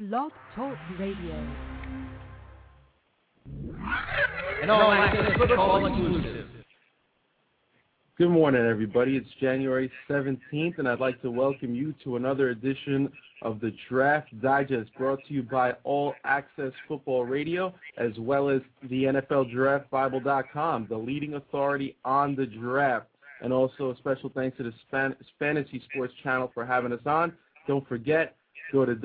Blog Talk Radio. An all-access football exclusive. Good morning, everybody. It's January 17th, and I'd like to welcome you to another edition of the Draft Digest, brought to you by All Access Football Radio, as well as the NFLDraftBible.com, the leading authority on the draft. And also a special thanks to the Fantasy Sports Channel for having us on. Don't forget, go to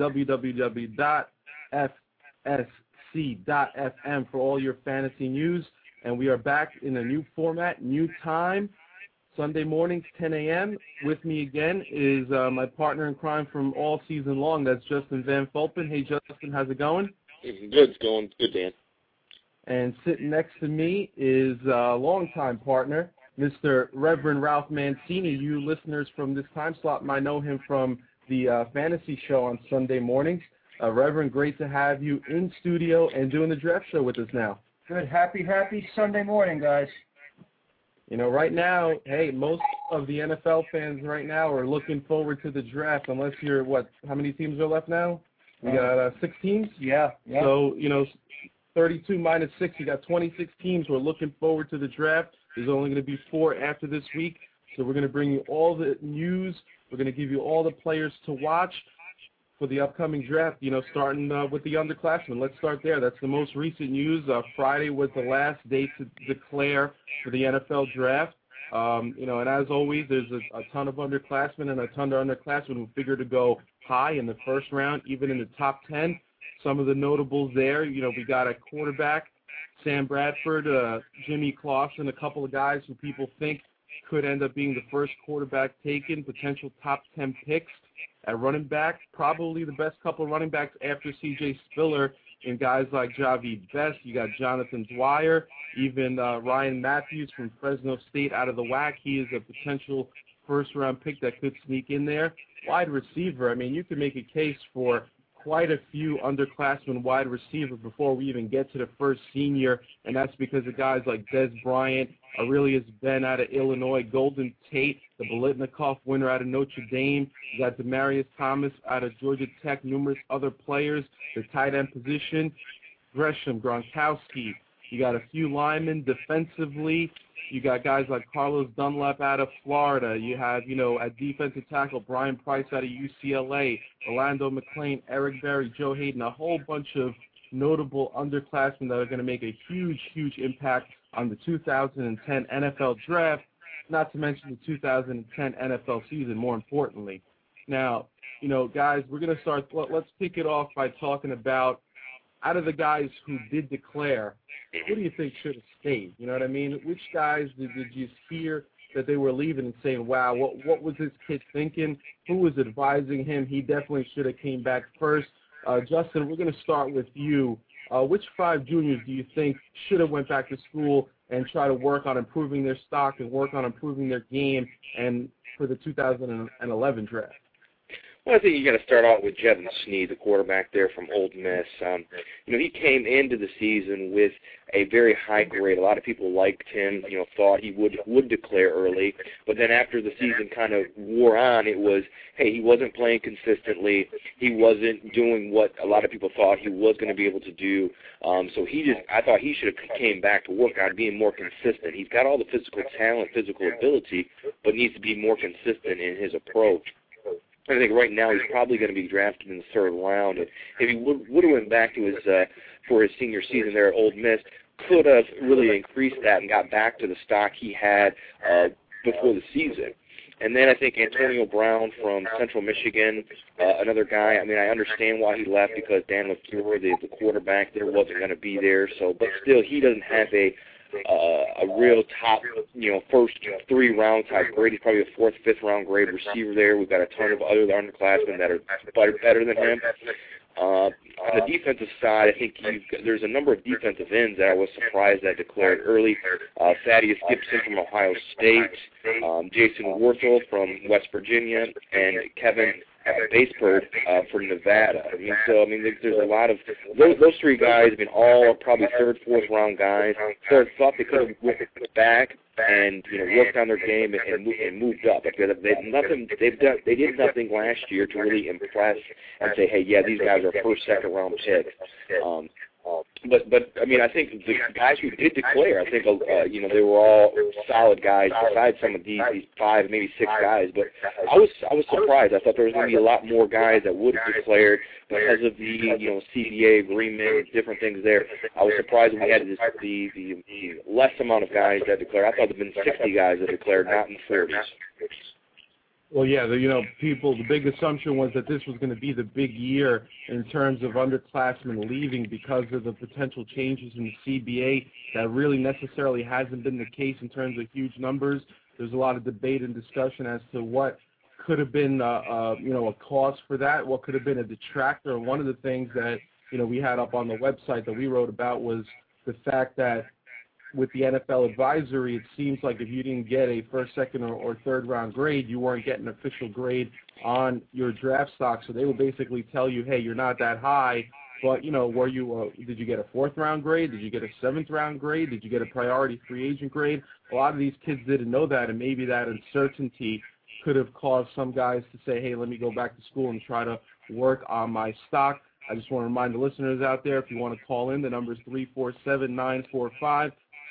www.fsc.fm for all your fantasy news. And we are back in a new format, new time, Sunday mornings, 10 a.m. With me again is my partner in crime from all season long. That's Justin Van Fulpen. Hey, Justin, how's it going? Good. It's going good, Dan. And sitting next to me is a longtime partner, Mr. Reverend Ralph Mancini. You listeners from this time slot might know him from the fantasy show on Sunday mornings. Reverend, great to have you in studio and doing the draft show with us now. Good. Happy Sunday morning, guys. You know, right now, hey, most of the NFL fans right now are looking forward to the draft, unless you're, how many teams are left now? We got 6 teams? Yeah. So, 32 minus 6, you got 26 teams who are looking forward to the draft. There's only going to be 4 after this week. So we're going to bring you all the news. We're going to give you all the players to watch for the upcoming draft, starting with the underclassmen. Let's start there. That's the most recent news. Friday was the last day to declare for the NFL draft. And as always, there's a ton of underclassmen and a ton of underclassmen who figure to go high in the first round, even in the top 10. Some of the notables there, we got a quarterback, Sam Bradford, Jimmy Clausen, a couple of guys who people think could end up being the first quarterback taken, potential top 10 picks. At running back, probably the best couple of running backs after C.J. Spiller and guys like Javid Best. You got Jonathan Dwyer, even Ryan Matthews from Fresno State out of the WAC. He is a potential first-round pick that could sneak in there. Wide receiver, you could make a case for quite a few underclassmen wide receivers before we even get to the first senior, and that's because of guys like Des Bryant, Aurelius Ben out of Illinois, Golden Tate, the Biletnikoff winner out of Notre Dame. You got Demaryius Thomas out of Georgia Tech, numerous other players, the tight end position, Gresham, Gronkowski. You got a few linemen defensively. You got guys like Carlos Dunlap out of Florida. You have, at defensive tackle, Brian Price out of UCLA, Orlando McClain, Eric Berry, Joe Hayden, a whole bunch of notable underclassmen that are going to make a huge, huge impact on the 2010 NFL draft, not to mention the 2010 NFL season, more importantly. Now, guys, we're going to start. Let's kick it off by talking about, out of the guys who did declare, who do you think should have stayed? You know what I mean? Which guys did you hear that they were leaving and saying, wow, what was this kid thinking? Who was advising him? He definitely should have came back first. Justin, we're going to start with you. Which 5 juniors do you think should have went back to school and try to work on improving their stock and work on improving their game and for the 2011 draft? Well, I think you got to start out with Jevon Sneed, the quarterback there from Ole Miss. He came into the season with a very high grade. A lot of people liked him, thought he would declare early. But then after the season kind of wore on, it was, hey, he wasn't playing consistently. He wasn't doing what a lot of people thought he was going to be able to do. So I thought he should have came back to work on being more consistent. He's got all the physical talent, physical ability, but needs to be more consistent in his approach. I think right now he's probably going to be drafted in the 3rd round. If he would have went back to for his senior season there at Ole Miss, could have really increased that and got back to the stock he had before the season. And then I think Antonio Brown from Central Michigan, another guy. I understand why he left because Dan LeFleur, the quarterback there, wasn't going to be there. But still, he doesn't have a real top, first 3 round type grade. He's probably a 4th, 5th round grade receiver there. We've got a ton of other underclassmen that are better than him. On the defensive side, I think there's a number of defensive ends that I was surprised that declared early. Thaddeus Gibson from Ohio State, Jason Worthel from West Virginia, and Kevin base bird from Nevada. There's a lot of those three guys. All are probably third, fourth round guys. So I thought they could have went back and worked on their game and moved up. They did nothing last year to really impress and say, hey, yeah, these guys are first, second round picks. But I think the guys who did declare, I think they were all solid guys besides some of these 5, maybe 6 guys. But I was surprised. I thought there was going to be a lot more guys that would have declared because of the CBA agreement, different things there. I was surprised when we had the less amount of guys that declared. I thought there'd been 60 guys that declared, not in the 40s. Well, yeah, the big assumption was that this was going to be the big year in terms of underclassmen leaving because of the potential changes in the CBA. That really necessarily hasn't been the case in terms of huge numbers. There's a lot of debate and discussion as to what could have been, a cause for that, what could have been a detractor. And one of the things that, we had up on the website that we wrote about was the fact that with the NFL advisory, it seems like if you didn't get a first, second, or third round grade, you weren't getting an official grade on your draft stock. So they would basically tell you, hey, you're not that high, but, were you? Did you get a fourth round grade? Did you get a seventh round grade? Did you get a priority free agent grade? A lot of these kids didn't know that, and maybe that uncertainty could have caused some guys to say, hey, let me go back to school and try to work on my stock. I just want to remind the listeners out there, if you want to call in, the number is 347-945-6275,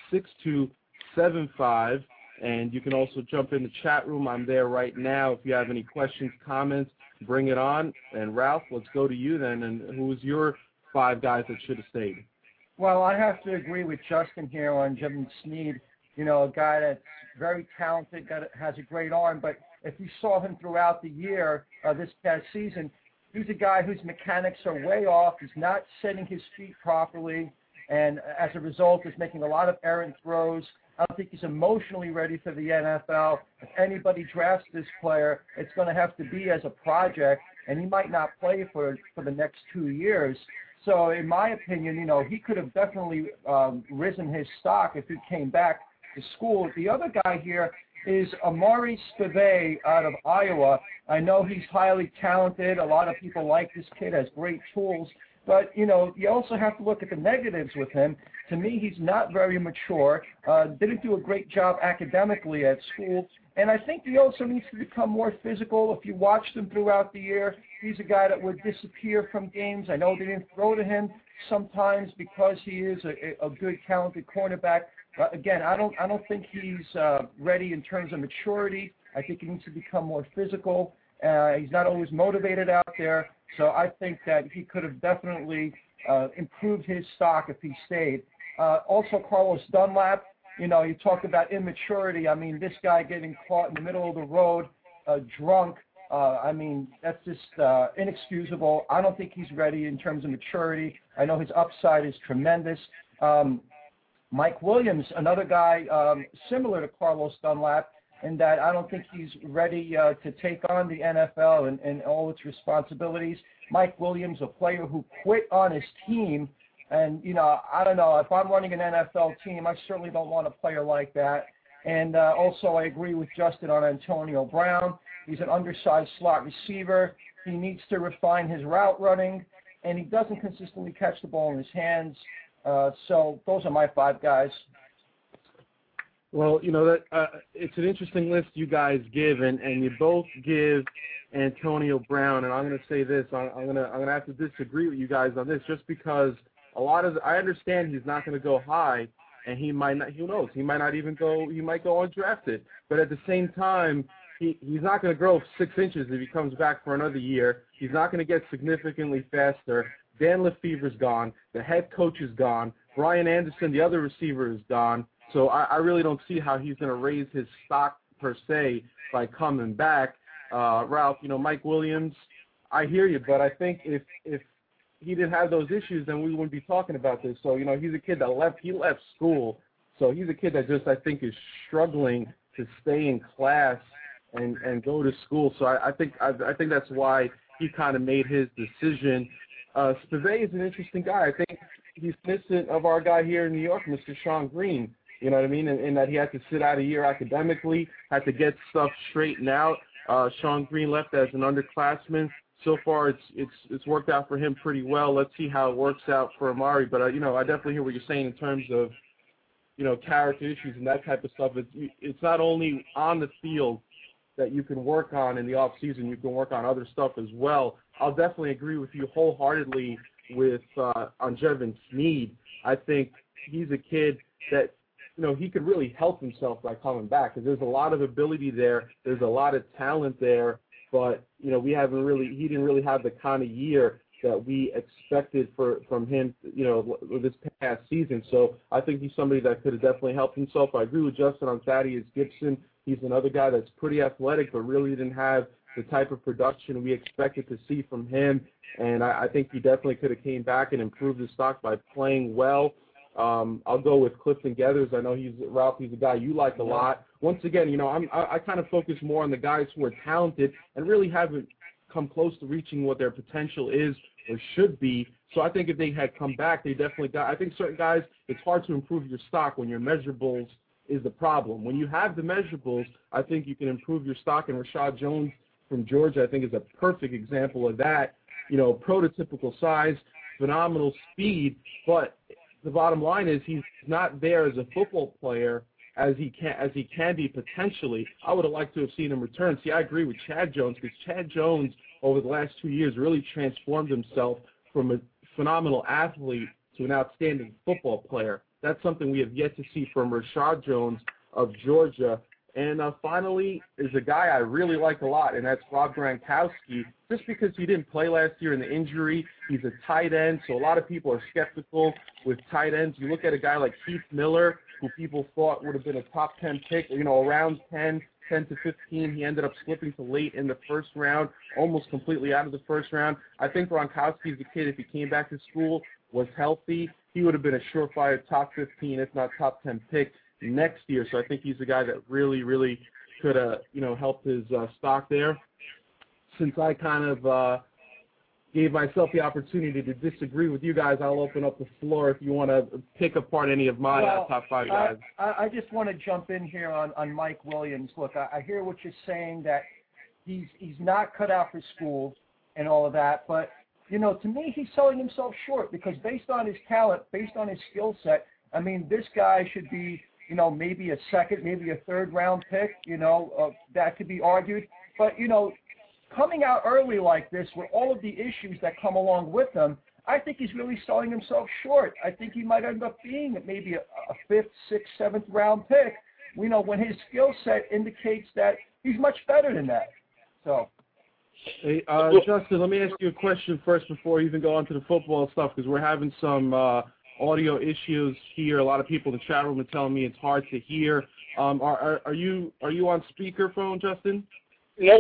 and you can also jump in the chat room. I'm there right now. If you have any questions, comments, bring it on. And Ralph, let's go to you then. And who's your 5 guys that should have stayed? Well, I have to agree with Justin here on Jevon Sneed. A guy that's very talented, has a great arm, but if you saw him throughout the year, this past season, he's a guy whose mechanics are way off. He's not setting his feet properly, and as a result is making a lot of errant throws. I don't think he's emotionally ready for the NFL. If anybody drafts this player, it's going to have to be as a project, and he might not play for the next 2 years. So in my opinion, he could have definitely risen his stock if he came back to school. The other guy here is Amari Spivey out of Iowa. I know he's highly talented. A lot of people like this kid, has great tools. But, you also have to look at the negatives with him. To me, he's not very mature, didn't do a great job academically at school. And I think he also needs to become more physical. If you watched him throughout the year, he's a guy that would disappear from games. I know they didn't throw to him sometimes because he is a good, talented cornerback. Again, I don't think he's ready in terms of maturity. I think he needs to become more physical. He's not always motivated out there. So I think that he could have definitely improved his stock if he stayed. Also, Carlos Dunlap, you talk about immaturity. This guy getting caught in the middle of the road, drunk, that's just inexcusable. I don't think he's ready in terms of maturity. I know his upside is tremendous. Mike Williams, another guy similar to Carlos Dunlap, in that I don't think he's ready to take on the NFL and all its responsibilities. Mike Williams, a player who quit on his team, and, I don't know, if I'm running an NFL team, I certainly don't want a player like that. And also I agree with Justin on Antonio Brown. He's an undersized slot receiver. He needs to refine his route running, and he doesn't consistently catch the ball in his hands. So those are my 5 guys. Well, it's an interesting list you guys give, and you both give Antonio Brown. And I'm going to say this: I'm going to have to disagree with you guys on this, just because I understand he's not going to go high, and he might not. Who knows? He might not even go. He might go undrafted. But at the same time, he's not going to grow 6 inches if he comes back for another year. He's not going to get significantly faster. Dan Lefevre's gone. The head coach is gone. Brian Anderson, the other receiver, is gone. So I really don't see how he's going to raise his stock per se by coming back. Ralph, Mike Williams, I hear you, but I think if he didn't have those issues, then we wouldn't be talking about this. So, he's a kid that left school. So he's a kid that just, I think, is struggling to stay in class and go to school. So I think that's why he kind of made his decision. Spivey is an interesting guy. I think he's innocent of our guy here in New York, Mr. Sean Green. You know what I mean? And that he had to sit out a year academically, had to get stuff straightened out. Sean Green left as an underclassman. So far, it's worked out for him pretty well. Let's see how it works out for Amari. But I definitely hear what you're saying in terms of character issues and that type of stuff. It's not only on the field that you can work on in the off season. You can work on other stuff as well. I'll definitely agree with you wholeheartedly on Jevan Snead. I think he's a kid that he could really help himself by coming back, because there's a lot of ability there. There's a lot of talent there, but he didn't really have the kind of year that we expected from him, this past season. So I think he's somebody that could have definitely helped himself. I agree with Justin on Thaddeus Gibson. He's another guy that's pretty athletic, but really didn't have the type of production we expected to see from him. And I think he definitely could have came back and improved his stock by playing well. I'll go with Clifton Geathers. I know Ralph, he's a guy you like a lot. Once again, I kind of focus more on the guys who are talented and really haven't come close to reaching what their potential is or should be. So I think if they had come back, they definitely got – I think certain guys, it's hard to improve your stock when your measurables is the problem. When you have the measurables, I think you can improve your stock, and Rashad Jones from Georgia, I think, is a perfect example of that. Prototypical size, phenomenal speed, but the bottom line is he's not there as a football player as he can be potentially. I would have liked to have seen him return. See, I agree with Chad Jones, because Chad Jones over the last 2 years really transformed himself from a phenomenal athlete to an outstanding football player. That's something we have yet to see from Rashad Jones of Georgia. And finally is a guy I really like a lot, and that's Rob Gronkowski. Just because he didn't play last year in the injury, he's a tight end, so a lot of people are skeptical with tight ends. You look at a guy like Keith Miller, who people thought would have been a top 10 pick, around 10 to 15. He ended up slipping to late in the first round, almost completely out of the first round. I think Gronkowski is a kid, if he came back to school, was healthy, he would have been a surefire top 15, if not top 10 pick next year. So I think he's a guy that really, really could have, helped his stock there. Since I kind of gave myself the opportunity to disagree with you guys, I'll open up the floor if you want to pick apart any of my top five guys. I just want to jump in here on Mike Williams. Look, I hear what you're saying, that he's not cut out for school and all of that, but, to me, he's selling himself short, because based on his talent, based on his skill set, I mean, this guy should be, maybe a second, maybe a third round pick, that could be argued. But, coming out early like this with all of the issues that come along with him, I think he's really selling himself short. I think he might end up being maybe a fifth, sixth, seventh round pick, when his skill set indicates that he's much better than that. So. Hey, Justin, let me ask you a question first before you even go on to the football stuff, because we're having some audio issues here. A lot of people in the chat room are telling me it's hard to hear. Are you on speakerphone, Justin? Nope.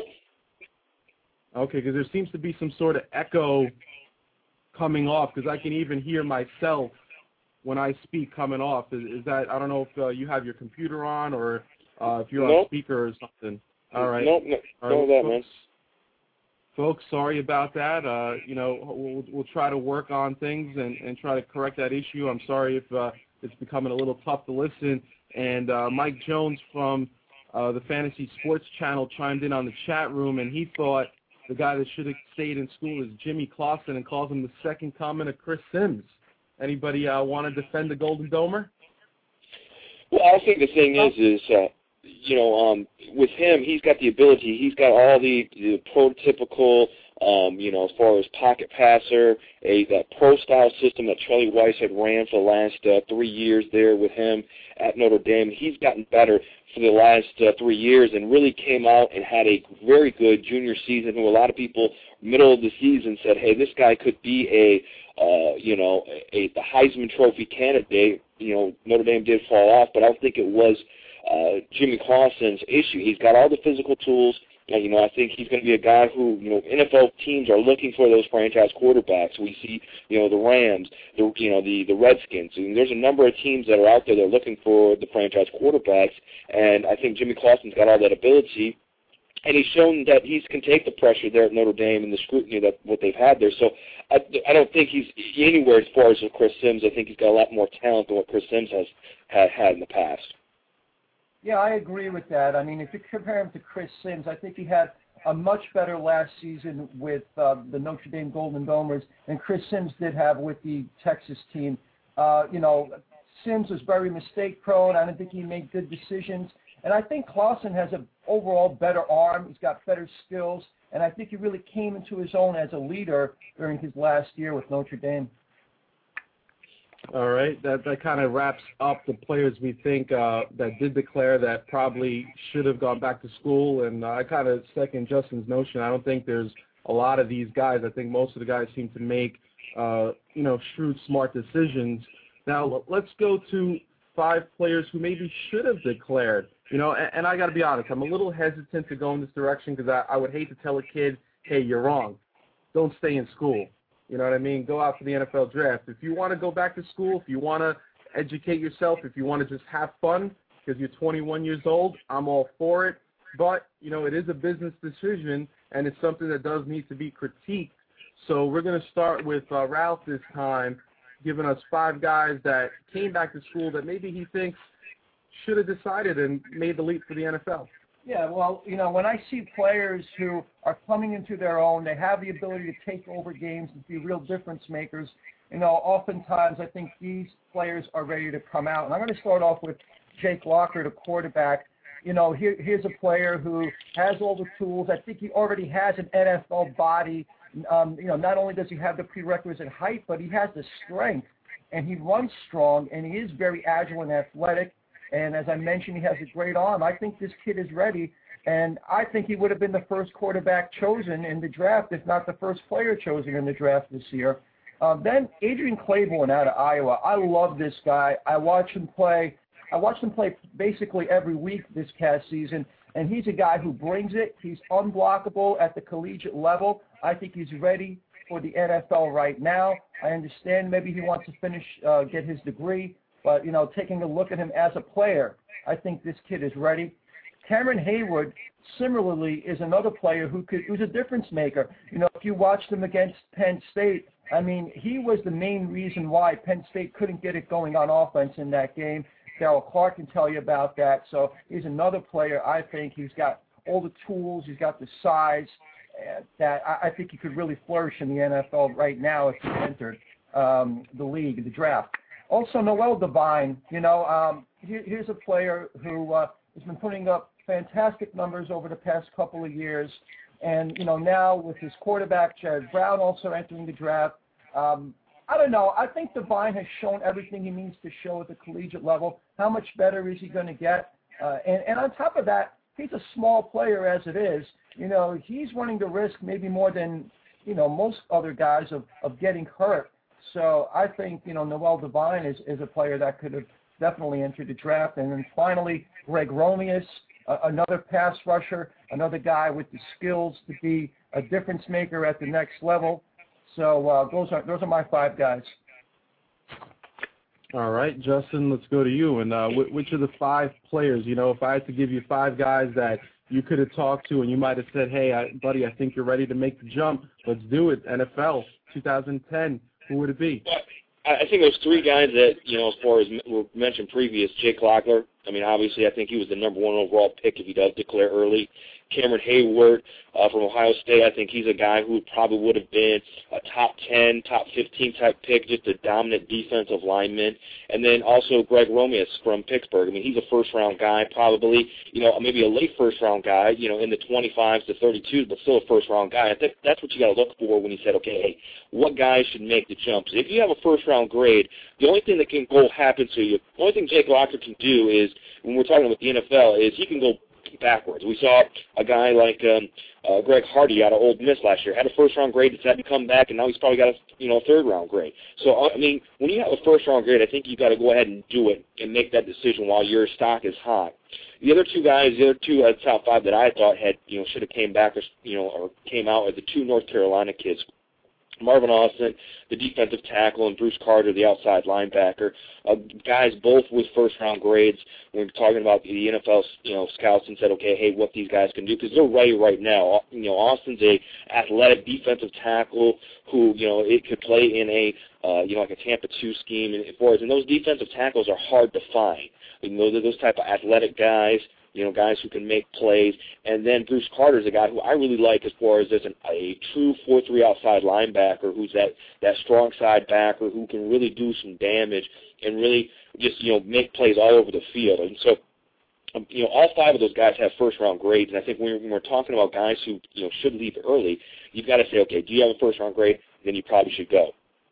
Okay, because there seems to be some sort of echo coming off, because I can even hear myself when I speak coming off. Is that, I don't know if you have your computer on or if you're on speaker or something. All right. Nope, man. Folks, sorry about that. We'll try to work on things and try to correct that issue. I'm sorry if it's becoming a little tough to listen. And Mike Jones from the Fantasy Sports Channel chimed in on the chat room, and he thought the guy that should have stayed in school is Jimmy Clausen, and calls him the second coming of Chris Sims. Anybody want to defend the Golden Domer? Well, I think the thing is with him, he's got the ability. He's got all the prototypical, as far as pocket passer, that pro-style system that Charlie Weiss had ran for the last 3 years there with him at Notre Dame. He's gotten better for the last 3 years and really came out and had a very good junior season, who a lot of people middle of the season said, hey, this guy could be the Heisman Trophy candidate. Notre Dame did fall off, but I don't think it was Jimmy Clausen's issue. He's got all the physical tools. And, I think he's going to be a guy who, NFL teams are looking for those franchise quarterbacks. We see, the Rams, the Redskins. And there's a number of teams that are out there that are looking for the franchise quarterbacks. And I think Jimmy Clausen's got all that ability. And he's shown that he can take the pressure there at Notre Dame and the scrutiny that what they've had there. So I don't think he's anywhere as far as Chris Sims. I think he's got a lot more talent than what Chris Sims has had in the past. Yeah, I agree with that. I mean, if you compare him to Chris Sims, I think he had a much better last season with the Notre Dame Golden Domers than Chris Sims did have with the Texas team. Sims was very mistake-prone. I don't think he made good decisions. And I think Clausen has an overall better arm. He's got better skills. And I think he really came into his own as a leader during his last year with Notre Dame. All right, that kind of wraps up the players we think that did declare that probably should have gone back to school, and I kind of second Justin's notion. I don't think there's a lot of these guys. I think most of the guys seem to make, shrewd, smart decisions. Now, let's go to 5 players who maybe should have declared, and I got to be honest, I'm a little hesitant to go in this direction because I would hate to tell a kid, hey, you're wrong. Don't stay in school. You know what I mean? Go out for the NFL draft. If you want to go back to school, if you want to educate yourself, if you want to just have fun because you're 21 years old, I'm all for it. But, it is a business decision, and it's something that does need to be critiqued. So we're going to start with Ralph this time, giving us 5 guys that came back to school that maybe he thinks should have decided and made the leap for the NFL. Yeah, well, when I see players who are coming into their own, they have the ability to take over games and be real difference makers, oftentimes I think these players are ready to come out. And I'm going to start off with Jake Locker, the quarterback. Here's a player who has all the tools. I think he already has an NFL body. Not only does he have the prerequisite height, but he has the strength, and he runs strong, and he is very agile and athletic. And as I mentioned, he has a great arm. I think this kid is ready, and I think he would have been the first quarterback chosen in the draft, if not the first player chosen in the draft this year. Then Adrian Claiborne out of Iowa. I love this guy. I watched him play basically every week this past season, and he's a guy who brings it. He's unblockable at the collegiate level. I think he's ready for the NFL right now. I understand maybe he wants to finish, get his degree. But, taking a look at him as a player, I think this kid is ready. Cameron Hayward, similarly, is another player who's a difference maker. If you watched him against Penn State, I mean, he was the main reason why Penn State couldn't get it going on offense in that game. Darrell Clark can tell you about that. So he's another player. I think he's got all the tools. He's got the size that I think he could really flourish in the NFL right now if he entered the league, the draft. Also, Noel Devine, here's a player who has been putting up fantastic numbers over the past couple of years. And, now with his quarterback, Jared Brown, also entering the draft, I don't know. I think Devine has shown everything he needs to show at the collegiate level. How much better is he going to get? And on top of that, he's a small player as it is. He's running the risk maybe more than, most other guys of getting hurt. So I think, Noel Devine is a player that could have definitely entered the draft. And then finally, Greg Romeus, another pass rusher, another guy with the skills to be a difference maker at the next level. So those are my 5 guys. All right, Justin, let's go to you. And which of the 5 players, if I had to give you 5 guys that you could have talked to and you might have said, hey, buddy, I think you're ready to make the jump. Let's do it. NFL 2010. Who would it be? I think there's 3 guys that, as far as were mentioned previous, Jake Locker. I mean, obviously, I think he was the number 1 overall pick if he does declare early. Cameron Hayward from Ohio State, I think he's a guy who probably would have been a top 10, top 15 type pick, just a dominant defensive lineman. And then also Greg Romeus from Pittsburgh. I mean, he's a first-round guy, probably, maybe a late first-round guy, in the 25s to 32s, but still a first-round guy. I think that's what you got to look for when you said, okay, hey, what guys should make the jump? So if you have a first-round grade, the only thing that can go happen to you, the only thing Jake Locker can do is, when we're talking about the NFL, is he can go backwards. We saw a guy like Greg Hardy out of Ole Miss last year, had a first-round grade, decided to come back, and now he's probably got a third-round grade. So, I mean, when you have a first-round grade, I think you've got to go ahead and do it and make that decision while your stock is hot. The other 2 guys, the other 2 top 5 that I thought had, should have came back or came out are the 2 North Carolina kids. Marvin Austin, the defensive tackle, and Bruce Carter, the outside linebacker, guys both with first-round grades. When we're talking about the NFL, scouts and said, okay, hey, what these guys can do, because they're ready right now. Austin's a athletic defensive tackle who, it could play in a, like a Tampa 2 scheme and those defensive tackles are hard to find. Those type of athletic guys. Guys who can make plays. And then Bruce Carter's a guy who I really like as far as a true 4-3 outside linebacker who's that strong side backer who can really do some damage and really just, make plays all over the field. And so, all 5 of those guys have first-round grades. And I think when we're talking about guys who, should leave early, you've got to say, okay, do you have a first-round grade? Then you probably should go.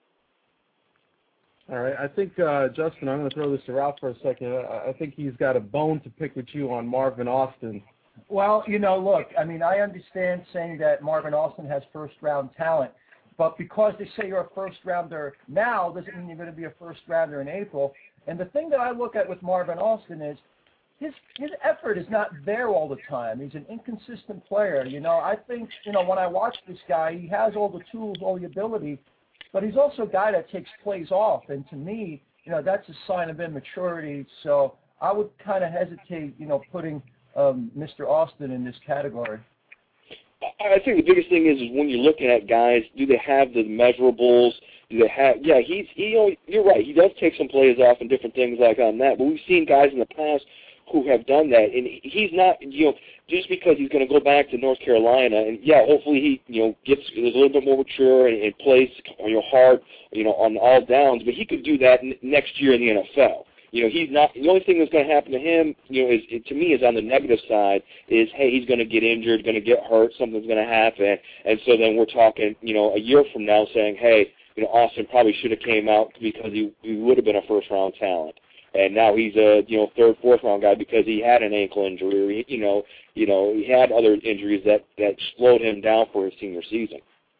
All right, I think, Justin, I'm going to throw this to Ralph for a second. I think he's got a bone to pick with you on Marvin Austin. Well, look, I understand saying that Marvin Austin has first-round talent, but because they say you're a first-rounder now doesn't mean you're going to be a first-rounder in April. And the thing that I look at with Marvin Austin is his effort is not there all the time. He's an inconsistent player. I think, when I watch this guy, he has all the tools, all the ability, but he's also a guy that takes plays off, and to me, that's a sign of immaturity. So I would kind of hesitate, putting Mr. Austin in this category. I think the biggest thing is when you're looking at guys, do they have the measurables? Do they have? Yeah, you're right. He does take some plays off and different things like on that. But we've seen guys in the past who have done that, and he's not, just because he's going to go back to North Carolina, and hopefully he, gets a little bit more mature and plays, hard, on all downs. But he could do that next year in the NFL. He's not. The only thing that's going to happen to him, to me, is on the negative side. Is hey, he's going to get injured, going to get hurt, something's going to happen, and so then we're talking, a year from now, saying, hey, Austin probably should have came out because he would have been a first-round talent. And now he's a third, fourth round guy because he had an ankle injury. He had other injuries that slowed him down for his senior season.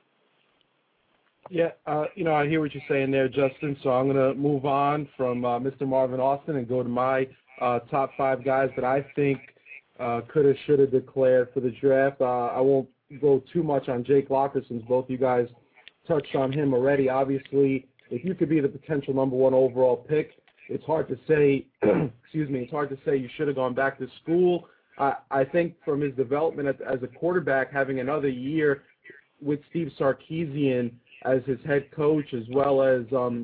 Yeah, I hear what you're saying there, Justin. So I'm going to move on from Mr. Marvin Austin and go to my top 5 guys that I think could have, should have declared for the draft. I won't go too much on Jake Locker since both you guys touched on him already. Obviously, if you could be the potential number 1 overall pick, it's hard to say, it's hard to say you should have gone back to school. I think from his development as a quarterback, having another year with Steve Sarkisian as his head coach, as well as,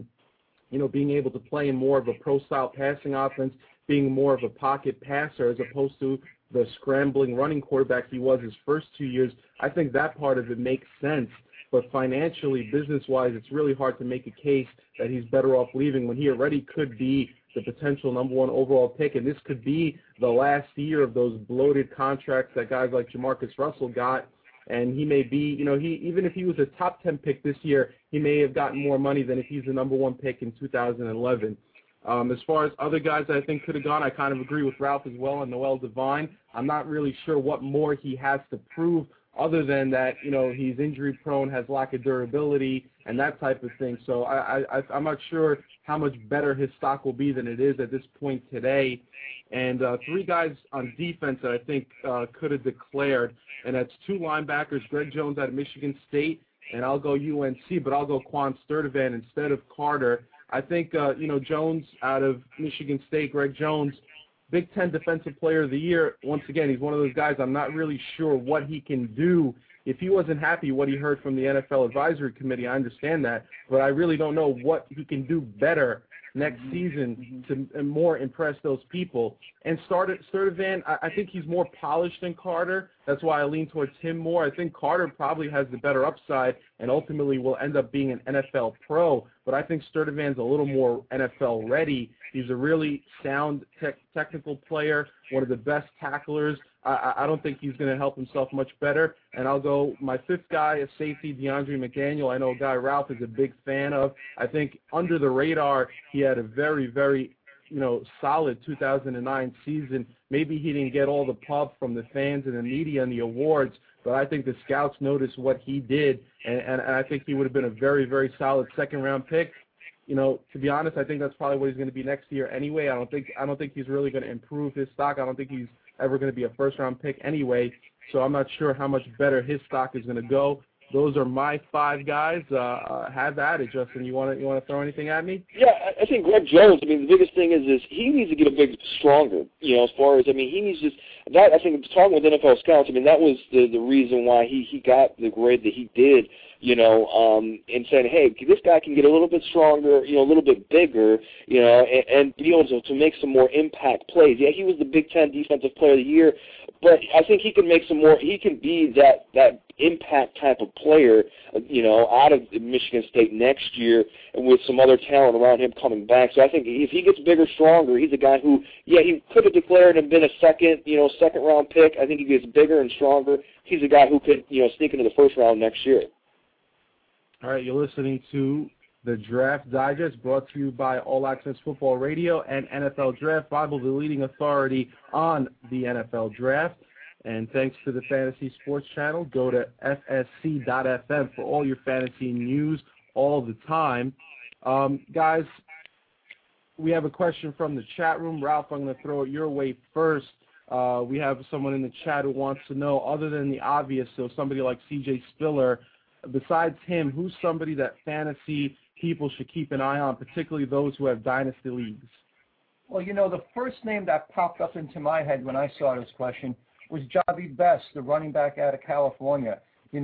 being able to play in more of a pro-style passing offense, being more of a pocket passer as opposed to the scrambling running quarterback he was his first 2 years, I think that part of it makes sense. But financially, business-wise, it's really hard to make a case that he's better off leaving when he already could be the potential number 1 overall pick, and this could be the last year of those bloated contracts that guys like Jamarcus Russell got, and he may be, even if he was a top 10 pick this year, he may have gotten more money than if he's the number 1 pick in 2011. As far as other guys that I think could have gone, I kind of agree with Ralph as well on Noel Devine. I'm not really sure what more he has to prove other than that, he's injury-prone, has lack of durability, and that type of thing. So I'm not sure how much better his stock will be than it is at this point today. And 3 guys on defense that I think could have declared, and that's 2 linebackers, Greg Jones out of Michigan State, and I'll go UNC, but I'll go Quan Sturdivant instead of Carter. I think, Jones out of Michigan State, Greg Jones, Big Ten Defensive Player of the Year. Once again, he's one of those guys I'm not really sure what he can do. If he wasn't happy what he heard from the NFL Advisory Committee, I understand that, but I really don't know what he can do better next season to more impress those people. And Sturdivant, I think he's more polished than Carter. That's why I lean towards him more. I think Carter probably has the better upside and ultimately will end up being an NFL pro, but I think Sturdivant's a little more NFL ready. He's a really sound technical player, one of the best tacklers. I don't think he's going to help himself much better. And I'll go my 5th guy, a safety, DeAndre McDaniel. I know a guy Ralph is a big fan of. I think under the radar, he had a very, very, solid 2009 season. Maybe he didn't get all the pub from the fans and the media and the awards, but I think the scouts noticed what he did, and I think he would have been a very, very solid second-round pick. To be honest, I think that's probably what he's going to be next year anyway. I don't think he's really going to improve his stock. I don't think he's ever going to be a first-round pick anyway, so I'm not sure how much better his stock is going to go. those are my 5 guys. Have at it, Justin. You want to throw anything at me? Yeah, I think Greg Jones, I mean, the biggest thing is he needs to get a bit stronger, as far as, I mean, he needs that, I think, talking with NFL scouts, I mean, that was the reason why he got the grade that he did, and saying, hey, this guy can get a little bit stronger, a little bit bigger, and be able to make some more impact plays. Yeah, he was the Big Ten Defensive Player of the Year, but I think he can make some more, he can be that impact type of player, out of Michigan State next year, and with some other talent around him coming back. So I think if he gets bigger, stronger, he's a guy who, he could have declared and been a second round pick. I think he gets bigger and stronger. He's a guy who could, sneak into the first round next year. All right, you're listening to the Draft Digest, brought to you by All Access Football Radio and NFL Draft Bible, the leading authority on the NFL Draft. And thanks to the Fantasy Sports Channel, go to fsc.fm for all your fantasy news all the time. Guys, we have a question from the chat room. Ralph, I'm going to throw it your way first. We have someone in the chat who wants to know, other than the obvious, so somebody like C.J. Spiller, besides him, who's somebody that fantasy people should keep an eye on, particularly those who have dynasty leagues? Well, the first name that popped up into my head when I saw this question was Javi Best, the running back out of California.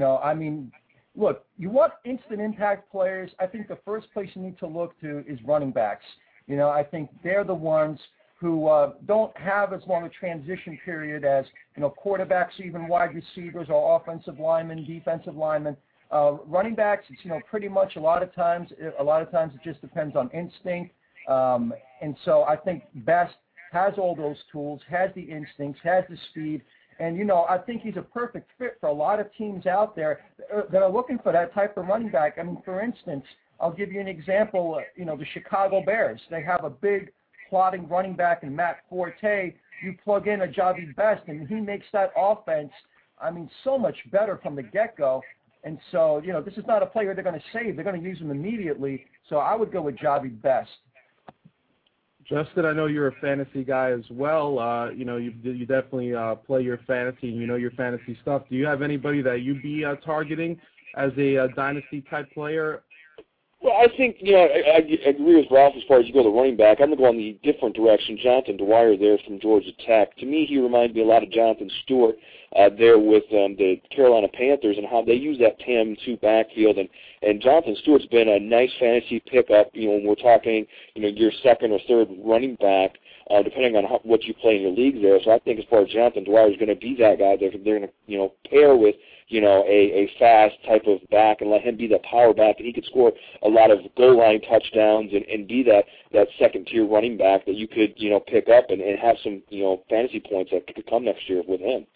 Look, you want instant impact players. I think the first place you need to look to is running backs. I think they're the ones who don't have as long a transition period as, quarterbacks, even wide receivers or offensive linemen, defensive linemen. Running backs, it's, pretty much a lot of times it just depends on instinct. And so I think Best has all those tools, has the instincts, has the speed. And, I think he's a perfect fit for a lot of teams out there that are looking for that type of running back. I mean, for instance, I'll give you an example. The Chicago Bears, they have a big plotting running back in Matt Forte. You plug in a Javi Best, and he makes that offense, so much better from the get-go. And so, this is not a player they're going to save. They're going to use him immediately. So I would go with Javi Best. Justin, I know you're a fantasy guy as well. You definitely play your fantasy and you know your fantasy stuff. Do you have anybody that you'd be targeting as a dynasty-type player? Well, I think, I agree with Ralph as far as you go to running back. I'm going to go in the different direction. Jonathan Dwyer there from Georgia Tech. To me, he reminds me a lot of Jonathan Stewart there with the Carolina Panthers and how they use that TAM 2 backfield. And Jonathan Stewart's been a nice fantasy pickup, when we're talking, your second or third running back, depending on what you play in your league there. So I think as far as Jonathan Dwyer is going to be that guy, they're going to, pair with, a fast type of back and let him be that power back, and he could score a lot of goal line touchdowns and be that second tier running back that you could, pick up and have some, fantasy points that could come next year with him.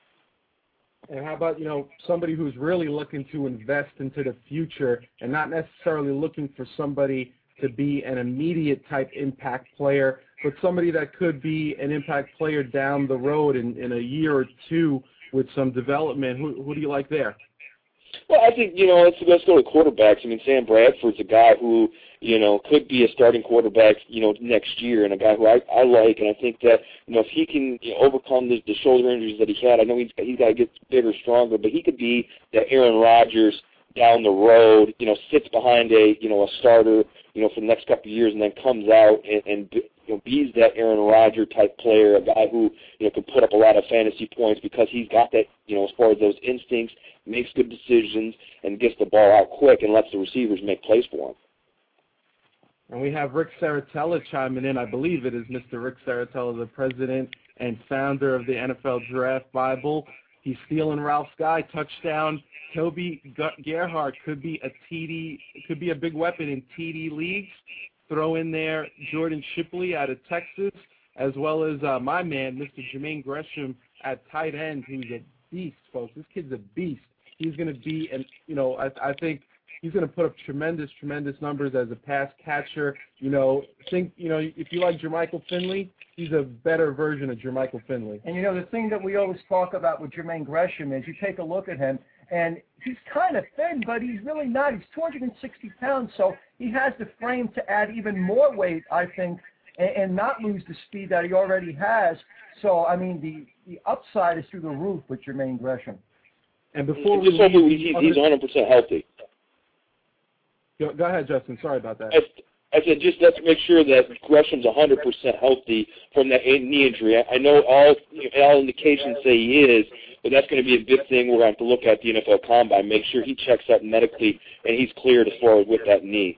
And how about, somebody who's really looking to invest into the future and not necessarily looking for somebody to be an immediate type impact player, but somebody that could be an impact player down the road in a year or two with some development? Who do you like there? Well, I think, let's go to quarterbacks. Sam Bradford's a guy who, could be a starting quarterback, next year, and a guy who I like, and I think that, if he can overcome the shoulder injuries that he had, I know he's got to get bigger, stronger, but he could be the Aaron Rodgers down the road, sits behind a starter, for the next couple of years, and then comes out and he's that Aaron Rodgers type player, a guy who can put up a lot of fantasy points because he's got that, as far as those instincts, makes good decisions, and gets the ball out quick and lets the receivers make plays for him. And we have Rick Saratella chiming in. I believe it is Mr. Rick Saratella, the president and founder of the NFL Draft Bible. He's stealing Ralph's guy. Touchdown. Toby Gerhart could be a big weapon in TD leagues. Throw in there Jordan Shipley out of Texas, as well as my man, Mr. Jermaine Gresham at tight end, who's a beast, folks. This kid's a beast. He's going to be, I think he's going to put up tremendous numbers as a pass catcher. If you like Jermichael Finley, he's a better version of Jermichael Finley. And, the thing that we always talk about with Jermaine Gresham is you take a look at him, and he's kind of thin, but he's really not. He's 260 pounds, so he has the frame to add even more weight, I think, and not lose the speed that he already has. So, the upside is through the roof with Jermaine Gresham. And before we just hopefully he's 100% healthy. Go ahead, Justin. Sorry about that. I said just let's make sure that Gresham's 100% healthy from that knee injury. I know all indications say he is, but that's going to be a big thing. We're going to have to look at the NFL Combine, make sure he checks out medically and he's cleared as far as with that knee.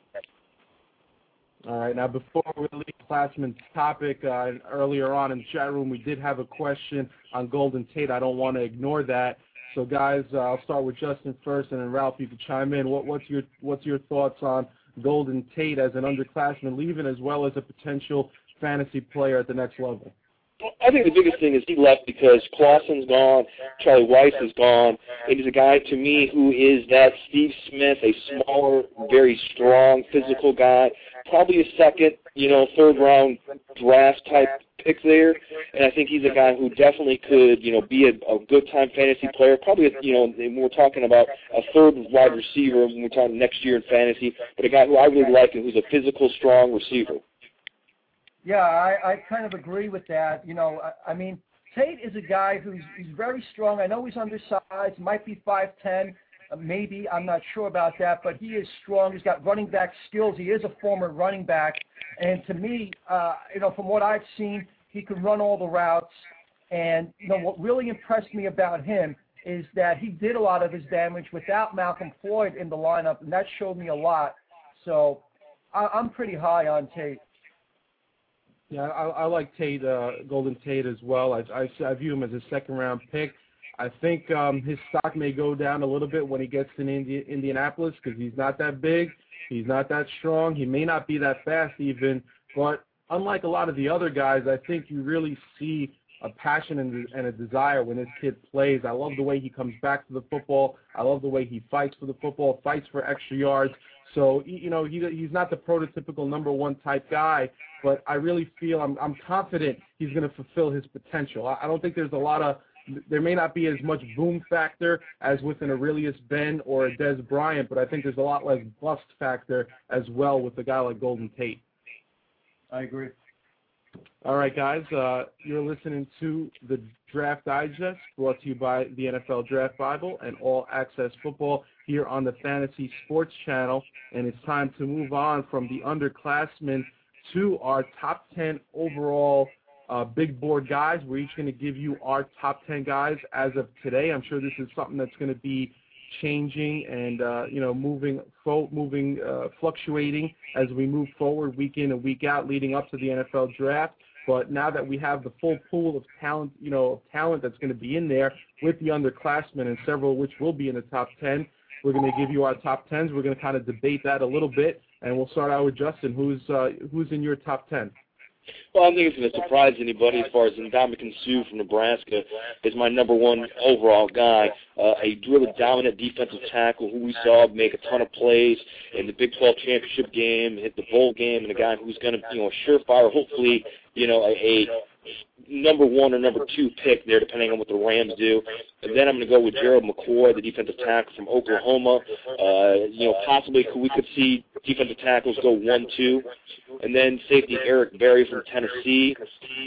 All right. Now, before we leave Classman's topic, earlier on in the chat room, we did have a question on Golden Tate. I don't want to ignore that. So, guys, I'll start with Justin first, and then Ralph, you can chime in. What's your thoughts on Golden Tate as an underclassman leaving, as well as a potential fantasy player at the next level? I think the biggest thing is he left because Clausen's gone, Charlie Weiss is gone, and he's a guy to me who is that Steve Smith, a smaller, very strong, physical guy, probably a second, third round draft type pick there, and I think he's a guy who definitely could, be a good time fantasy player. Probably, we're talking about a third wide receiver when we're talking next year in fantasy, but a guy who I really like and who's a physical, strong receiver. Yeah, I kind of agree with that. I mean, Tate is a guy he's very strong. I know he's undersized, might be 5'10", maybe. I'm not sure about that, but he is strong. He's got running back skills. He is a former running back. And to me, from what I've seen, he can run all the routes. And, what really impressed me about him is that he did a lot of his damage without Malcolm Floyd in the lineup, and that showed me a lot. So I'm pretty high on Tate. Yeah, I like Tate, Golden Tate as well. I view him as a second-round pick. I think his stock may go down a little bit when he gets to Indianapolis because he's not that big. He's not that strong. He may not be that fast even. But unlike a lot of the other guys, I think you really see a passion and a desire when this kid plays. I love the way he comes back to the football. I love the way he fights for the football, fights for extra yards. So, he's not the prototypical number one type guy, but I really feel I'm confident he's going to fulfill his potential. I don't think there may not be as much boom factor as with an Aurelius Ben or a Dez Bryant, but I think there's a lot less bust factor as well with a guy like Golden Tate. I agree. All right, guys, you're listening to the Draft Digest, brought to you by the NFL Draft Bible and All Access Football here on the Fantasy Sports Channel, and it's time to move on from the underclassmen to our top 10 overall big board guys. We're each going to give you our top 10 guys as of today. I'm sure this is something that's going to be changing and fluctuating as we move forward week in and week out leading up to the NFL draft. But now that we have the full pool of talent, that's going to be in there with the underclassmen and several of which will be in the top 10, we're going to give you our top 10s. We're going to kind of debate that a little bit, and we'll start out with Justin. Who's in your top 10? Well, I don't think it's going to surprise anybody as far as Ndamukong Suh from Nebraska is my number one overall guy, a really dominant defensive tackle who we saw make a ton of plays in the Big 12 championship game, hit the bowl game, and a guy who's going to, a surefire, hopefully, a number one or number two pick there, depending on what the Rams do. And then I'm going to go with Gerald McCoy, the defensive tackle from Oklahoma. Possibly we could see defensive tackles go 1-2. And then safety Eric Berry from Tennessee.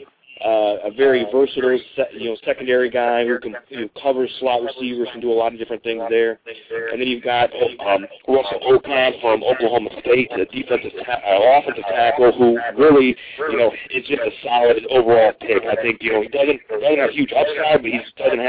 A very versatile, secondary guy who can cover slot receivers and do a lot of different things there. And then you've got Russell Okon from Oklahoma State, a offensive tackle who really, is just a solid overall pick. I think, he doesn't have huge upside, but he's not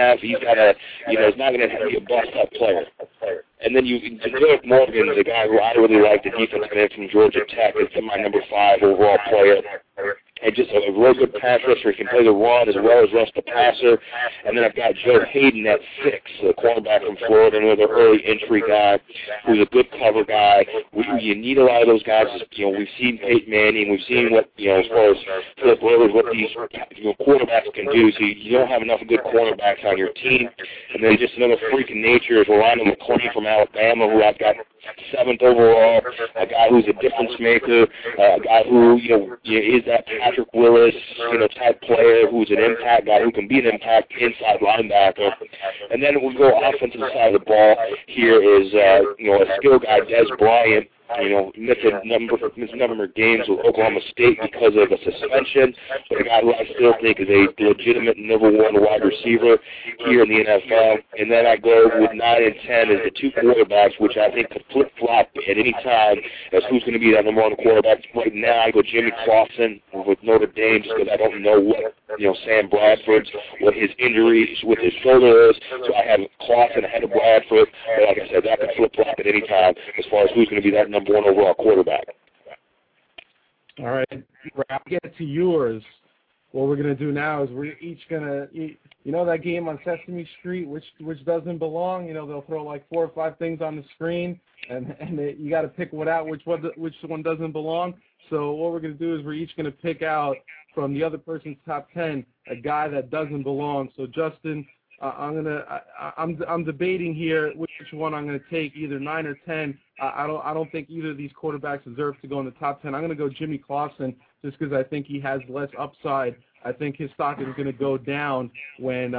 going to be a bust-up player. And then Derek Morgan, the guy who I really like, the defensive end from Georgia Tech, is my number 5 overall player. And just a real good pass rusher. He can play the run as well as rush the passer. And then I've got Joe Hayden at 6, the cornerback from Florida, another early entry guy who's a good cover guy. You need a lot of those guys. We've seen Peyton Manning. We've seen what, as far as Philip Rivers, what these quarterbacks can do. So you don't have enough good cornerbacks on your team. And then just another freak in nature is Rolando McClain from Alabama, who I've got 7th overall, a guy who's a difference maker, a guy who, is that Patrick Willis, type player who's an impact guy who can be an impact inside linebacker. And then we go offensive side of the ball. Here is, a skill guy, Dez Bryant, missed a number of games with Oklahoma State because of a suspension, but a guy who I still think is a legitimate number one wide receiver here in the NFL. And then I go with 9 and 10 as the two quarterbacks, which I think could flip-flop at any time as who's going to be that number one quarterback. Right now, I go Jimmy Clausen with Notre Dame just because I don't know what Sam Bradford's, what his injuries with his shoulder is. So I have Clausen ahead of Bradford. But like I said, that could flip-flop at any time as far as who's going to be that number one overall quarterback. All right, I'll get to yours. What we're going to do now is we're each going to, that game on Sesame Street, which doesn't belong. They'll throw like 4 or 5 things on the screen, and you got to pick which one doesn't belong. So what we're going to do is we're each going to pick out from the other person's top 10 a guy that doesn't belong. So Justin, I'm debating here which one I'm going to take, either 9 or 10. I don't think either of these quarterbacks deserve to go in the top 10. I'm going to go Jimmy Clausen just because I think he has less upside. I think his stock is going to go down when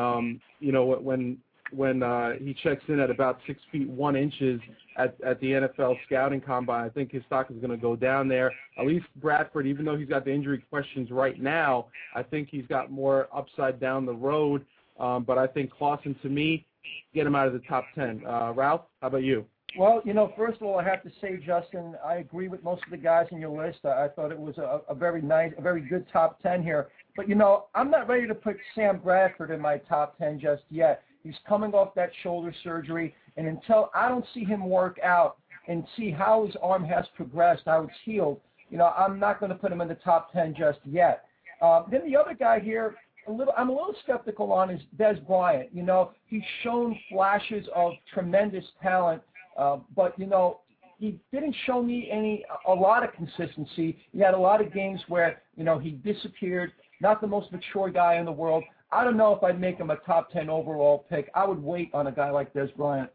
he checks in at about 6 feet 1 inches at the NFL scouting combine. I think his stock is going to go down there. At least Bradford, even though he's got the injury questions right now, I think he's got more upside down the road. But I think Clausen, to me, get him out of the top 10. Ralph, how about you? Well, first of all, I have to say, Justin, I agree with most of the guys in your list. I thought it was a very good top 10 here. But, I'm not ready to put Sam Bradford in my top 10 just yet. He's coming off that shoulder surgery, and until I don't see him work out and see how his arm has progressed, how it's healed, I'm not going to put him in the top 10 just yet. Then the other guy here, I'm a little skeptical on is Dez Bryant. He's shown flashes of tremendous talent, but he didn't show me a lot of consistency. He had a lot of games where he disappeared. Not the most mature guy in the world. I don't know if I'd make him a top 10 overall pick. I would wait on a guy like Dez Bryant.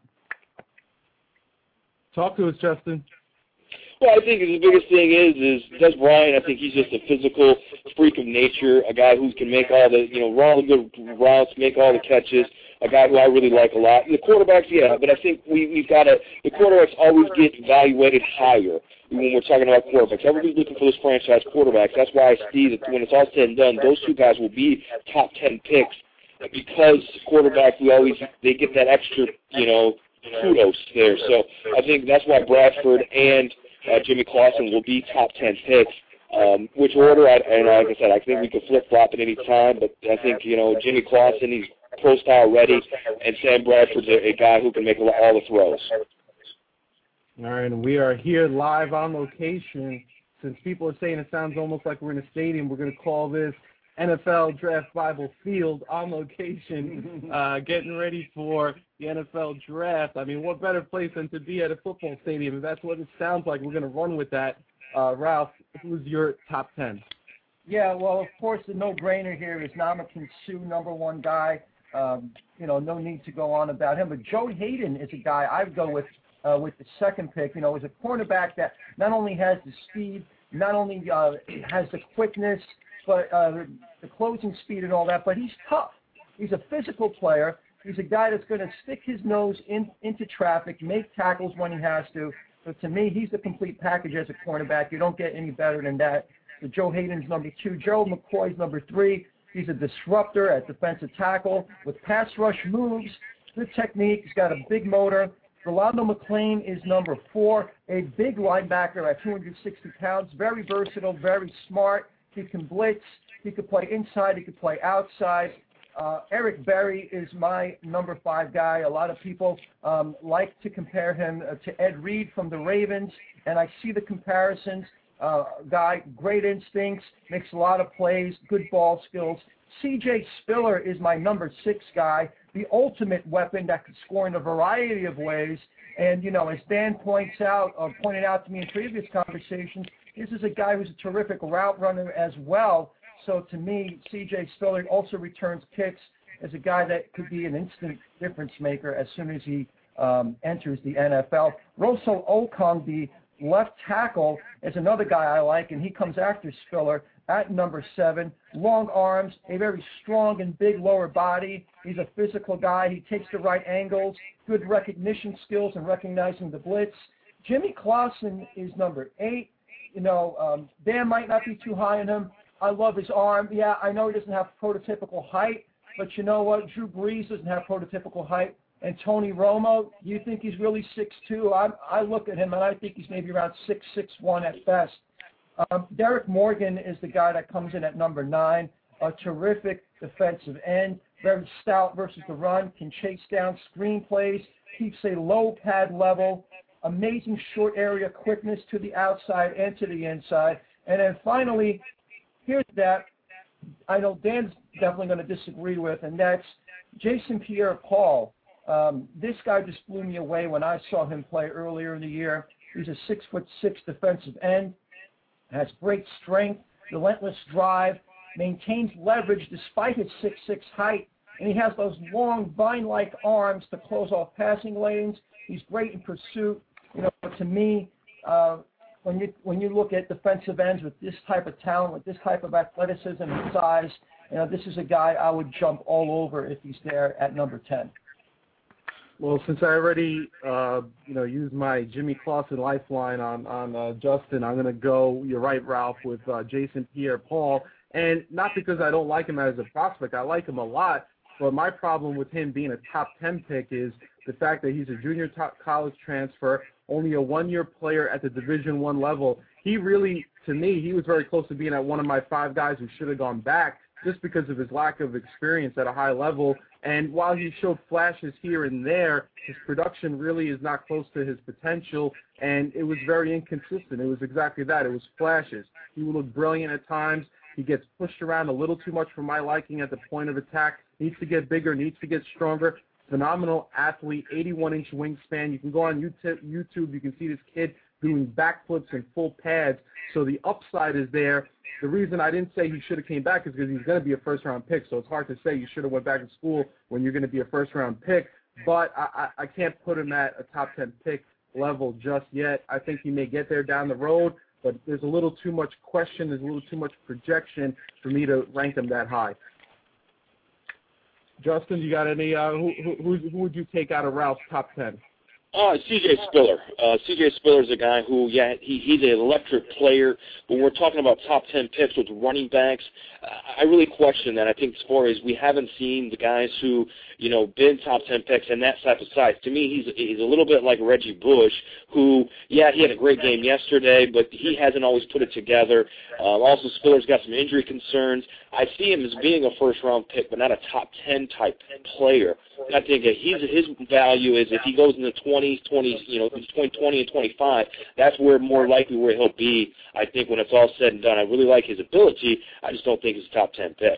Talk to us, Justin. Well, I think the biggest thing is Dez Bryant. I think he's just a physical freak of nature, a guy who can make all the, run all the good routes, make all the catches, a guy who I really like a lot. The quarterbacks, yeah, but I think we've got to – the quarterbacks always get evaluated higher when we're talking about quarterbacks. Everybody's looking for those franchise quarterbacks. That's why I see that when it's all said and done, those two guys will be top 10 picks because quarterbacks, they get that extra, kudos there. So I think that's why Bradford and Jimmy Clausen will be top 10 picks. Which order? And like I said, I think we could flip-flop at any time, but I think, Jimmy Clausen, he's pro-style ready, and Sam Bradford's a guy who can make all the throws. All right, and we are here live on location. Since people are saying it sounds almost like we're in a stadium, we're going to call this NFL Draft Bible Field on location, getting ready for the NFL Draft. I mean, what better place than to be at a football stadium? If that's what it sounds like, we're going to run with that. Ralph, who's your top 10? Yeah, well, of course, the no-brainer here is Ndamukong Suh, number one guy. No need to go on about him. But Joe Hayden is a guy I'd go with the second pick. Is a cornerback that not only has the speed, not only has the quickness, but the closing speed and all that, but he's tough. He's a physical player. He's a guy that's going to stick his nose into traffic, make tackles when he has to. So to me, he's the complete package as a cornerback. You don't get any better than that. So Joe Hayden's number 2. Gerald McCoy's number 3. He's a disruptor at defensive tackle with pass rush moves, good technique. He's got a big motor. Rolando McClain is number 4, a big linebacker at 260 pounds, very versatile, very smart. He can blitz. He could play inside. He could play outside. Eric Berry is my number 5 guy. A lot of people like to compare him to Ed Reed from the Ravens, and I see the comparisons. Guy, great instincts, makes a lot of plays, good ball skills. C.J. Spiller is my number 6 guy, the ultimate weapon that could score in a variety of ways. And, as Dan pointed out to me in previous conversations, this is a guy who's a terrific route runner as well. So to me, C.J. Spiller also returns kicks as a guy that could be an instant difference maker as soon as he enters the NFL. Russell Okung, the left tackle, is another guy I like, and he comes after Spiller at number 7. Long arms, a very strong and big lower body. He's a physical guy. He takes the right angles, good recognition skills and recognizing the blitz. Jimmy Clausen is number 8. Dan might not be too high on him. I love his arm. Yeah, I know he doesn't have prototypical height, but you know what? Drew Brees doesn't have prototypical height. And Tony Romo, you think he's really 6'2"? I look at him, and I think he's maybe around 6'1" at best. Derek Morgan is the guy that comes in at number 9, a terrific defensive end, very stout versus the run, can chase down screen plays, keeps a low pad level, amazing short area quickness to the outside and to the inside. And then finally, here's that I know Dan's definitely going to disagree with, and that's Jason Pierre-Paul. This guy just blew me away when I saw him play earlier in the year. He's a 6'6" defensive end, has great strength, relentless drive, maintains leverage despite his 6'6" height, and he has those long vine-like arms to close off passing lanes. He's great in pursuit. To me, when you look at defensive ends with this type of talent, with this type of athleticism and size, this is a guy I would jump all over if he's there at number 10. Well, since I already, used my Jimmy Clausen lifeline on Justin, I'm going to go, you're right, Ralph, with Jason Pierre-Paul. And not because I don't like him as a prospect. I like him a lot. But my problem with him being a top 10 pick is the fact that he's a junior college transfer, only a one-year player at the Division I level. He really, to me, he was very close to being at one of my 5 guys who should have gone back just because of his lack of experience at a high level. And while he showed flashes here and there, his production really is not close to his potential, and it was very inconsistent. It was exactly that. It was flashes. He would look brilliant at times. He gets pushed around a little too much for my liking at the point of attack. Needs to get bigger, needs to get stronger. Phenomenal athlete, 81-inch wingspan. You can go on YouTube. You can see this kid doing backflips and full pads. So the upside is there. The reason I didn't say he should have came back is because he's going to be a first-round pick. So it's hard to say you should have went back to school when you're going to be a first-round pick. But I can't put him at a top 10 pick level just yet. I think he may get there down the road, but there's a little too much question. There's a little too much projection for me to rank him that high. Justin, you got any? Who would you take out of Ralph's top 10? C.J. Spiller. C.J. Spiller is a guy who, he's an electric player. When we're talking about top 10 picks with running backs, I really question that. I think as far as we haven't seen the guys who, been top 10 picks and that type of size. To me, he's a little bit like Reggie Bush, who, he had a great game yesterday, but he hasn't always put it together. Also, Spiller's got some injury concerns. I see him as being a first-round pick, but not a top 10 type player. I think that his value is if he goes in the 20s, between 20 and 25, that's where more likely where he'll be, I think, when it's all said and done. I really like his ability. I just don't think he's a top 10 pick.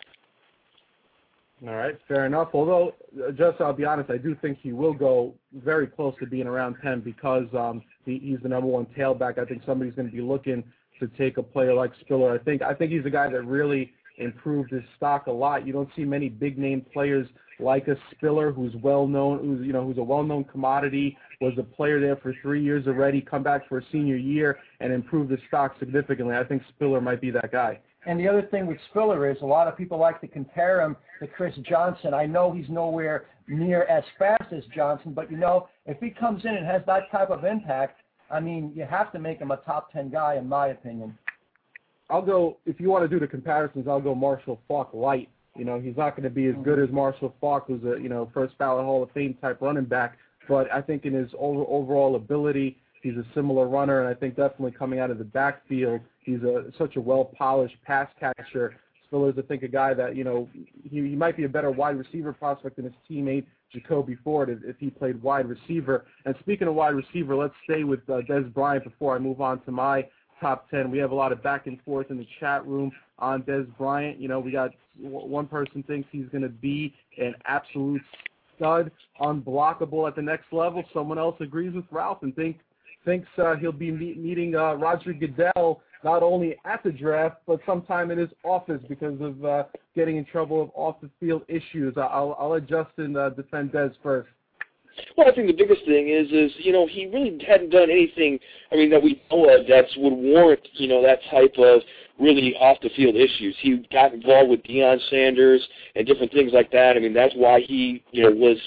All right, fair enough. Although, just I'll be honest, I do think he will go very close to being around 10 because he's the number 1 tailback. I think somebody's going to be looking to take a player like Spiller. I think he's a guy that really improved his stock a lot. You don't see many big-name players like a Spiller who's well-known, who's a well-known commodity, was a player there for 3 years already, come back for a senior year and improve his stock significantly. I think Spiller might be that guy. And the other thing with Spiller is a lot of people like to compare him to Chris Johnson. I know he's nowhere near as fast as Johnson, but, if he comes in and has that type of impact, you have to make him a top 10 guy, in my opinion. I'll go, if you want to do the comparisons, I'll go Marshall Faulk light. He's not going to be as good as Marshall Faulk, who's a, first ballot Hall of Fame type running back, but I think in his overall ability, he's a similar runner, and I think definitely coming out of the backfield, he's such a well-polished pass catcher. Spiller's, I think, a guy that, he might be a better wide receiver prospect than his teammate Jacoby Ford if he played wide receiver. And speaking of wide receiver, let's stay with Dez Bryant before I move on to my top 10. We have a lot of back and forth in the chat room on Dez Bryant. We got one person thinks he's going to be an absolute stud, unblockable at the next level. Someone else agrees with Ralph and thinks he'll be meeting Roger Goodell not only at the draft but sometime in his office because of getting in trouble of off-the-field issues. I'll let Justin defend Dez first. Well, I think the biggest thing is he really hadn't done anything, that we know of that would warrant, that type of really off-the-field issues. He got involved with Deion Sanders and different things like that. That's why he, was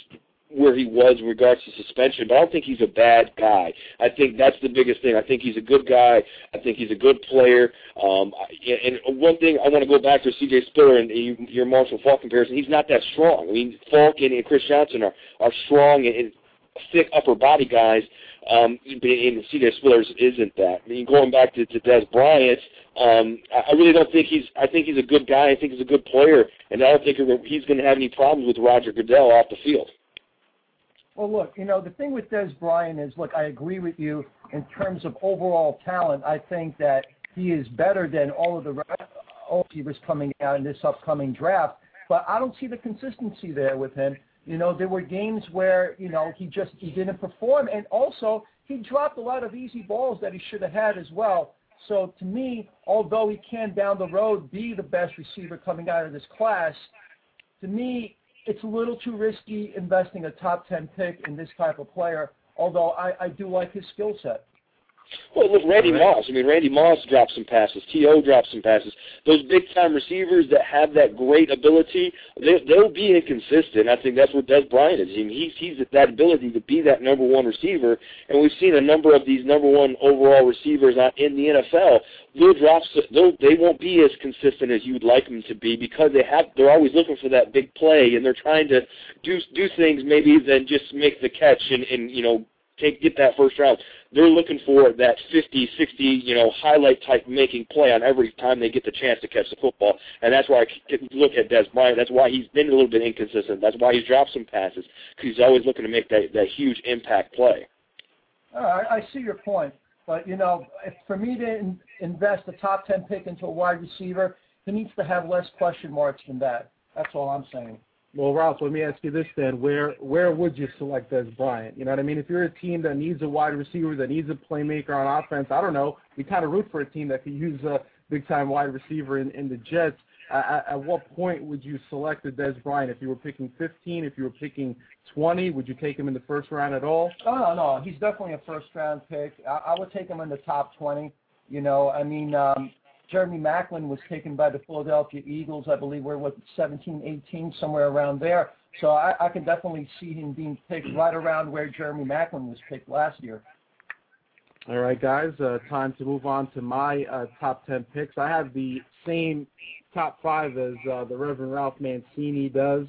where he was in regards to suspension, but I don't think he's a bad guy. I think that's the biggest thing. I think he's a good guy. I think he's a good player. And one thing I want to go back to C.J. Spiller and your Marshall Faulk comparison. He's not that strong. I mean, Faulk and Chris Johnson are strong and thick upper body guys. And C.J. Spiller isn't that. I mean, going back to Des Bryant, I really don't think I think he's a good guy. I think he's a good player, and I don't think he's going to have any problems with Roger Goodell off the field. Well, look, the thing with Des Bryant is, look, I agree with you in terms of overall talent. I think that he is better than all of the receivers coming out in this upcoming draft, but I don't see the consistency there with him. There were games where, he didn't perform, and also he dropped a lot of easy balls that he should have had as well. So to me, although he can down the road be the best receiver coming out of this class, to me, it's a little too risky investing a top 10 pick in this type of player, although I do like his skill set. Well, look, Randy Moss. I mean, Randy Moss dropped some passes. T.O. dropped some passes. Those big-time receivers that have that great ability, they'll be inconsistent. I think that's what Des Bryant is. I mean, he's that ability to be that number one receiver, and we've seen a number of these number one overall receivers in the NFL. They won't be as consistent as you'd like them to be because they're always looking for that big play, and they're trying to do things maybe than just make the catch and get that first round. They're looking for that 50, 60, highlight type making play on every time they get the chance to catch the football. And that's why I look at Des Bryant. That's why he's been a little bit inconsistent. That's why he's dropped some passes, because he's always looking to make that huge impact play. I see your point. But, if for me to invest a top 10 pick into a wide receiver, he needs to have less question marks than that. That's all I'm saying. Well, Ralph, let me ask you this then. Where would you select Des Bryant? You know what I mean? If you're a team that needs a wide receiver, that needs a playmaker on offense, I don't know. We kind of root for a team that could use a big-time wide receiver in the Jets. At what point would you select a Des Bryant? If you were picking 15, if you were picking 20, would you take him in the first round at all? No. He's definitely a first-round pick. I would take him in the top 20. Jeremy Maclin was taken by the Philadelphia Eagles, I believe, 17, 18, somewhere around there. So I can definitely see him being picked right around where Jeremy Maclin was picked last year. All right, guys, time to move on to my top 10 picks. I have the same top 5 as the Reverend Ralph Mancini does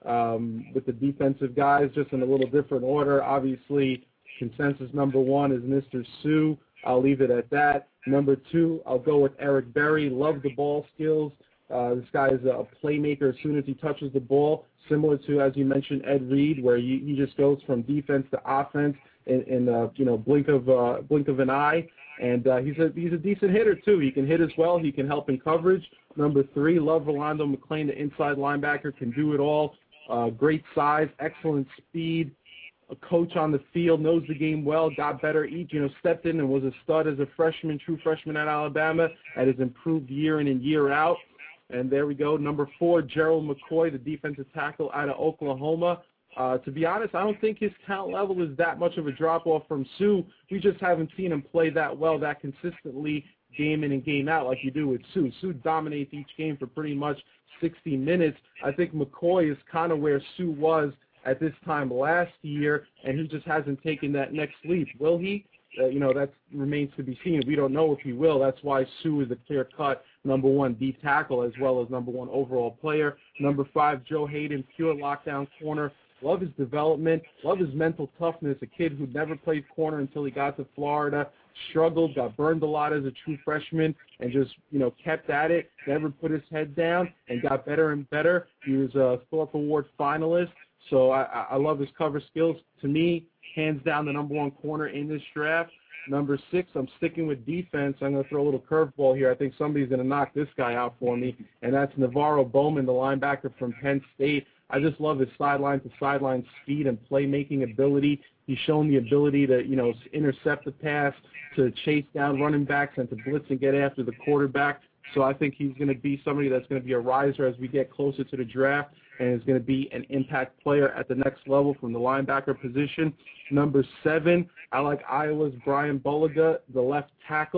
with the defensive guys, just in a little different order. Obviously, consensus number 1 is Mr. Sue. I'll leave it at that. Number 2, I'll go with Eric Berry. Love the ball skills. This guy is a playmaker as soon as he touches the ball, similar to, as you mentioned, Ed Reed, where he just goes from defense to offense in blink of an eye. And he's a decent hitter too. He can hit as well. He can help in coverage. Number 3, love Rolando McClain, the inside linebacker, can do it all. Great size, excellent speed. A coach on the field, knows the game well, got better each, stepped in and was a stud as a true freshman at Alabama, and has improved year in and year out. And there we go. Number 4, Gerald McCoy, the defensive tackle out of Oklahoma. To be honest, I don't think his talent level is that much of a drop-off from Sue. We just haven't seen him play that well, that consistently, game in and game out like you do with Sue. Sue dominates each game for pretty much 60 minutes. I think McCoy is kind of where Sue was at this time last year, and he just hasn't taken that next leap. Will he? That remains to be seen. We don't know if he will. That's why Sue is a clear-cut number 1 D tackle as well as number 1 overall player. Number 5, Joe Hayden, pure lockdown corner. Love his development. Love his mental toughness. A kid who never played corner until he got to Florida. Struggled, got burned a lot as a true freshman, and just, kept at it. Never put his head down and got better and better. He was a Thorpe Award finalist. So I love his cover skills. To me, hands down the number 1 corner in this draft. Number 6, I'm sticking with defense. I'm going to throw a little curveball here. I think somebody's going to knock this guy out for me, and that's Navarro Bowman, the linebacker from Penn State. I just love his sideline-to-sideline speed and playmaking ability. He's shown the ability to, intercept the pass, to chase down running backs, and to blitz and get after the quarterback. So I think he's going to be somebody that's going to be a riser as we get closer to the draft, and is going to be an impact player at the next level from the linebacker position. Number 7, I like Iowa's Brian Bulaga, the left tackle.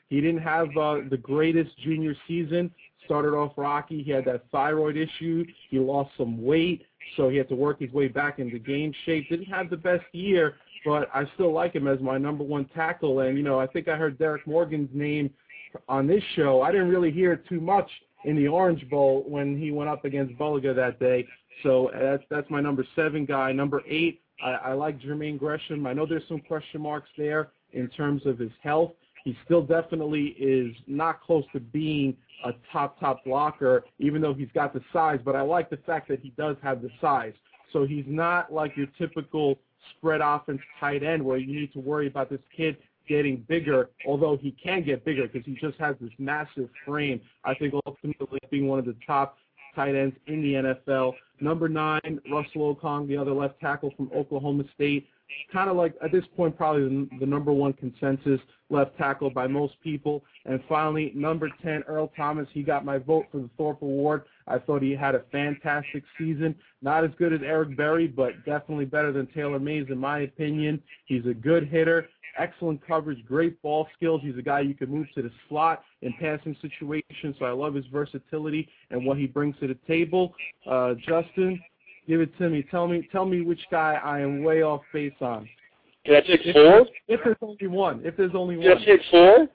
He didn't have the greatest junior season. Started off rocky. He had that thyroid issue. He lost some weight, so he had to work his way back into game shape. Didn't have the best year, but I still like him as my number one tackle. And, I think I heard Derek Morgan's name on this show. I didn't really hear it too much in the Orange Bowl when he went up against Bulliga that day. So that's my number 7 guy. Number 8, I like Jermaine Gresham. I know there's some question marks there in terms of his health. He still definitely is not close to being a top blocker, even though he's got the size. But I like the fact that he does have the size. So he's not like your typical spread offense tight end where you need to worry about this kid getting bigger, although he can get bigger because he just has this massive frame. I think ultimately being one of the top tight ends in the NFL. Number 9, Russell Okung, the other left tackle from Oklahoma State. Kind of like, at this point, probably the number 1 consensus left tackle by most people. And finally, number 10, Earl Thomas. He got my vote for the Thorpe Award. I thought he had a fantastic season. Not as good as Eric Berry, but definitely better than Taylor Mays in my opinion. He's a good hitter, excellent coverage, great ball skills. He's a guy you can move to the slot in passing situations, so I love his versatility and what he brings to the table. Justin, give it to me. Tell me which guy I am way off base on. Can I take 4? If there's only one. Can I take 4?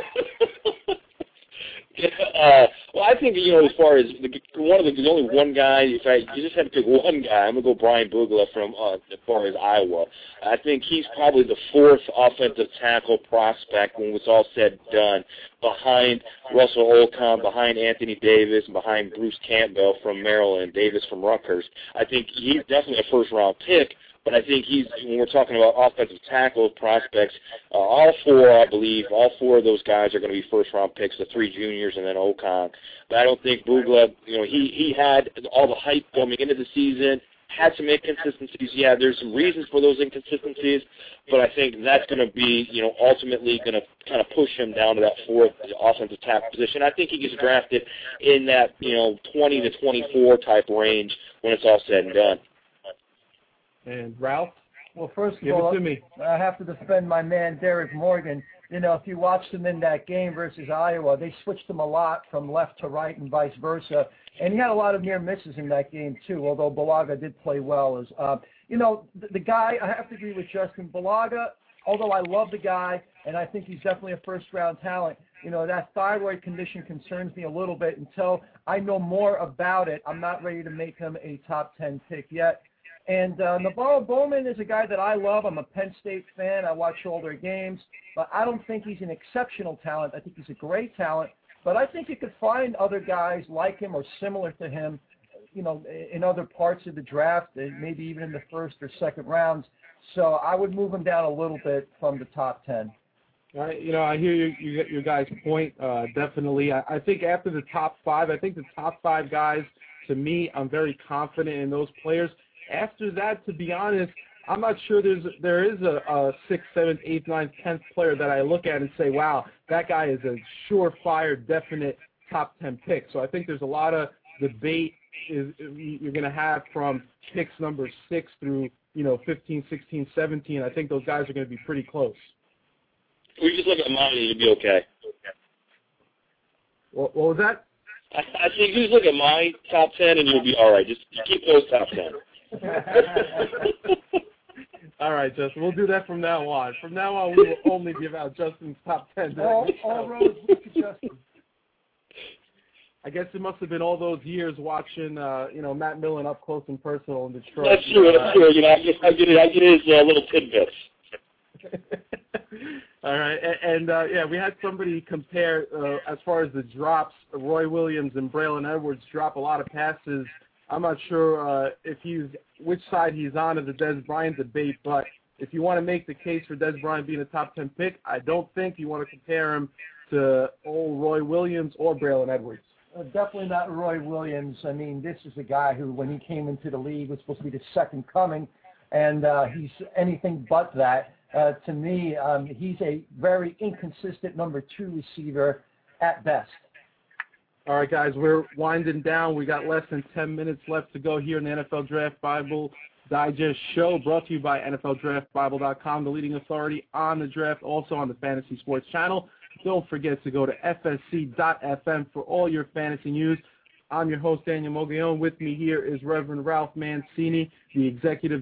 Well, I think, as far as there's only one guy, if you just had to pick one guy, I'm going to go Brian Bugala from as far as Iowa. I think he's probably the 4th offensive tackle prospect when it's all said and done, behind Russell Okung, behind Anthony Davis, and behind Bruce Campbell from Maryland, Davis from Rutgers. I think he's definitely a first-round pick. But I think when we're talking about offensive tackle prospects, all 4 of those guys are going to be first-round picks, the 3 juniors and then Okung. But I don't think Bugala, he had all the hype coming into the season, had some inconsistencies. Yeah, there's some reasons for those inconsistencies, but I think that's going to be, ultimately going to kind of push him down to that 4th offensive tackle position. I think he gets drafted in that, 20 to 24 type range when it's all said and done. And Ralph? Well, first of Give all, it to me. I have to defend my man, Derek Morgan. If you watched him in that game versus Iowa, they switched him a lot from left to right and vice versa. And he had a lot of near misses in that game, too, although Bulaga did play well. The guy, I have to agree with Justin. Bulaga, although I love the guy, and I think he's definitely a first-round talent, that thyroid condition concerns me a little bit. Until I know more about it, I'm not ready to make him a top 10 pick yet. And Navarro Bowman is a guy that I love. I'm a Penn State fan. I watch all their games. But I don't think he's an exceptional talent. I think he's a great talent. But I think you could find other guys like him or similar to him, in other parts of the draft, maybe even in the 1st or 2nd rounds. So I would move him down a little bit from the top 10. I hear your guys' point, definitely. I think after the top 5, I think the top 5 guys, to me, I'm very confident in those players. After that, to be honest, I'm not sure there is a 6th, 7th, 8th, 9th, 10th player that I look at and say, wow, that guy is a surefire, definite top 10 pick. So I think there's a lot of debate you're going to have from picks number 6 through 15, 16, 17. I think those guys are going to be pretty close. We just look at mine and you'll be okay. What was that? I think you just look at my top 10 and you'll be all right. Just keep those top 10. All right, Justin. We'll do that from now on. From now on, we will only give out Justin's top 10. All roads lead to Justin. I guess it must have been all those years watching, Matt Millen up close and personal in Detroit. That's true. I get his little tidbits. All right, and we had somebody compare as far as the drops. Roy Williams and Braylon Edwards drop a lot of passes. I'm not sure which side he's on of the Dez Bryant debate, but if you want to make the case for Dez Bryant being a top 10 pick, I don't think you want to compare him to old Roy Williams or Braylon Edwards. Definitely not Roy Williams. I mean, this is a guy who, when he came into the league, was supposed to be the second coming, and he's anything but that. To me, he's a very inconsistent number 2 receiver at best. All right, guys, we're winding down. We got less than 10 minutes left to go here in the NFL Draft Bible Digest show, brought to you by NFLDraftBible.com, the leading authority on the draft, also on the Fantasy Sports Channel. Don't forget to go to fsc.fm for all your fantasy news. I'm your host, Daniel Mogollon. With me here is Reverend Ralph Mancini, the executive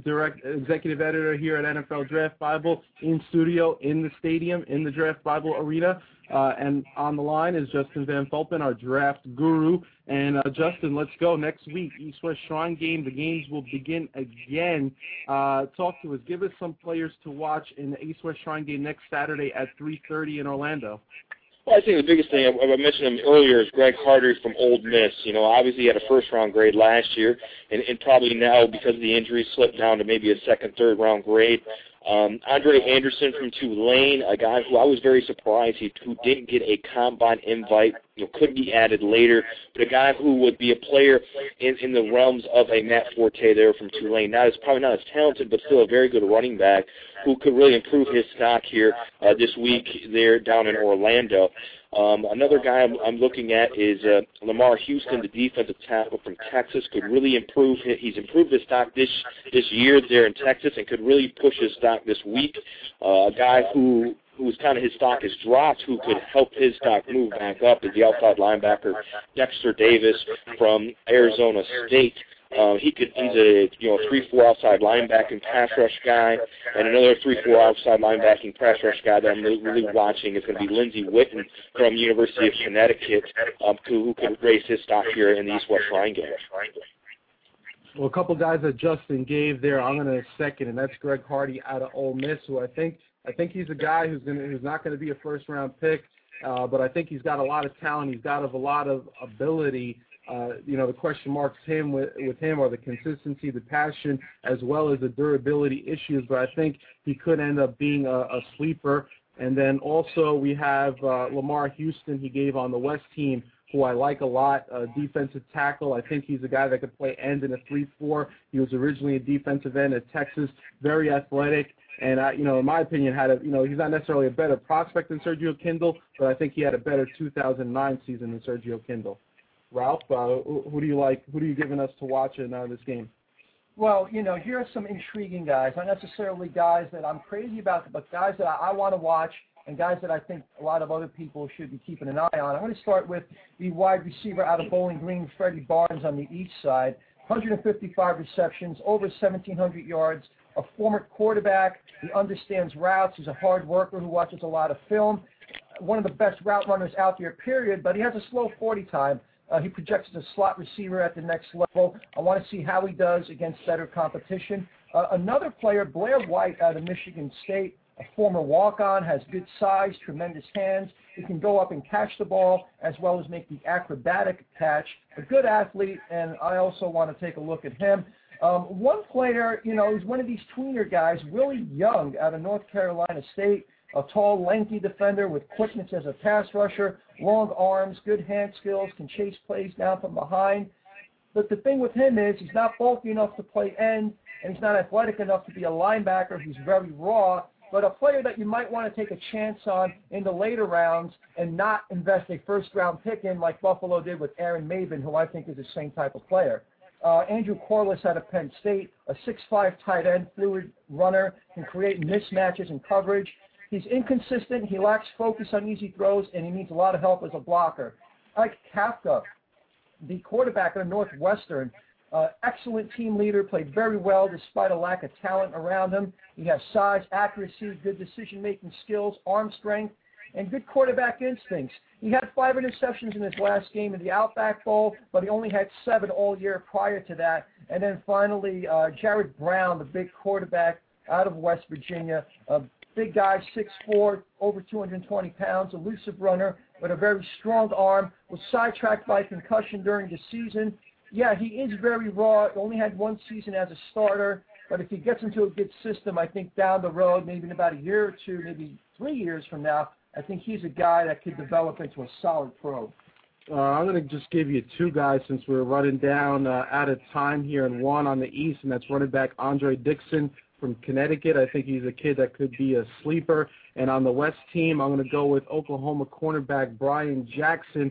editor here at NFL Draft Bible, in studio, in the stadium, in the Draft Bible arena. And on the line is Justin Van Fulpen, our draft guru. And Justin, let's go. Next week, East-West Shrine Game. The games will begin again. Talk to us. Give us some players to watch in the East-West Shrine Game next Saturday at 3:30 in Orlando. Well, I think the biggest thing, I mentioned him earlier, is Greg Hardy from Ole Miss. You know, obviously he had a first-round grade last year, and probably now, because of the injury, slipped down to maybe a second, third-round grade. Andre Anderson from Tulane, a guy who I was very surprised who didn't get a combine invite, could be added later, but a guy who would be a player in the realms of a Matt Forte there from Tulane. Now, he's probably not as talented, but still a very good running back who could really improve his stock here this week there down in Orlando. Another guy I'm looking at is Lamar Houston, the defensive tackle from Texas, could really improve. He's improved his stock this year there in Texas and could really push his stock this week. A guy who's kind of his stock has dropped, who could help his stock move back up, is the outside linebacker Dexter Davis from Arizona State. He's a 3-4 outside linebacking pass rush guy, and another 3-4 outside linebacking pass rush guy that I'm really watching is going to be Lindsey Witten from University of Connecticut, who could raise his stock here in the East-West Shrine Game. Well, a couple guys that Justin gave there, I'm going to second, and that's Greg Hardy out of Ole Miss, who I think he's a guy who's not going to be a first-round pick, but I think he's got a lot of talent. He's got a lot of ability. The question marks with him are the consistency, the passion, as well as the durability issues. But I think he could end up being a sleeper. And then also we have Lamar Houston he gave on the West team, who I like a lot, defensive tackle. I think he's a guy that could play end in a 3-4. He was originally a defensive end at Texas, very athletic. And, in my opinion, he's not necessarily a better prospect than Sergio Kindle, but I think he had a better 2009 season than Sergio Kindle. Ralph, who do you like? Who are you giving us to watch in this game? Well, here are some intriguing guys. Not necessarily guys that I'm crazy about, but guys that I want to watch and guys that I think a lot of other people should be keeping an eye on. I'm going to start with the wide receiver out of Bowling Green, Freddie Barnes, on the east side. 155 receptions, over 1,700 yards, a former quarterback. He understands routes. He's a hard worker who watches a lot of film. One of the best route runners out there, period, but he has a slow 40 time. He projects as a slot receiver at the next level. I want to see how he does against better competition. Another player, Blair White out of Michigan State, a former walk-on, has good size, tremendous hands. He can go up and catch the ball as well as make the acrobatic catch. A good athlete, and I also want to take a look at him. One player, is one of these tweener guys, Willie Young out of North Carolina State. A tall, lengthy defender with quickness as a pass rusher, long arms, good hand skills, can chase plays down from behind. But the thing with him is he's not bulky enough to play end, and he's not athletic enough to be a linebacker who's very raw, but a player that you might want to take a chance on in the later rounds and not invest a first-round pick in like Buffalo did with Aaron Maven, who I think is the same type of player. Andrew Corliss out of Penn State, a 6'5" tight end, fluid runner, can create mismatches in coverage. He's inconsistent, he lacks focus on easy throws, and he needs a lot of help as a blocker. Ike Kafka, the quarterback of Northwestern, excellent team leader, played very well despite a lack of talent around him. He has size, accuracy, good decision-making skills, arm strength, and good quarterback instincts. He had 5 interceptions in his last game in the Outback Bowl, but he only had 7 all year prior to that. And then finally, Jared Brown, the big quarterback out of West Virginia, big guy, 6'4", over 220 pounds, elusive runner, with a very strong arm, was sidetracked by concussion during the season. Yeah, he is very raw. He only had 1 season as a starter, but if he gets into a good system, I think down the road, maybe in about a year or 2, maybe 3 years from now, I think he's a guy that could develop into a solid pro. I'm going to just give you 2 guys since we're running down out of time here, and one on the east, and that's running back Andre Dixon from Connecticut. I think he's a kid that could be a sleeper. And on the West team, I'm going to go with Oklahoma cornerback Brian Jackson.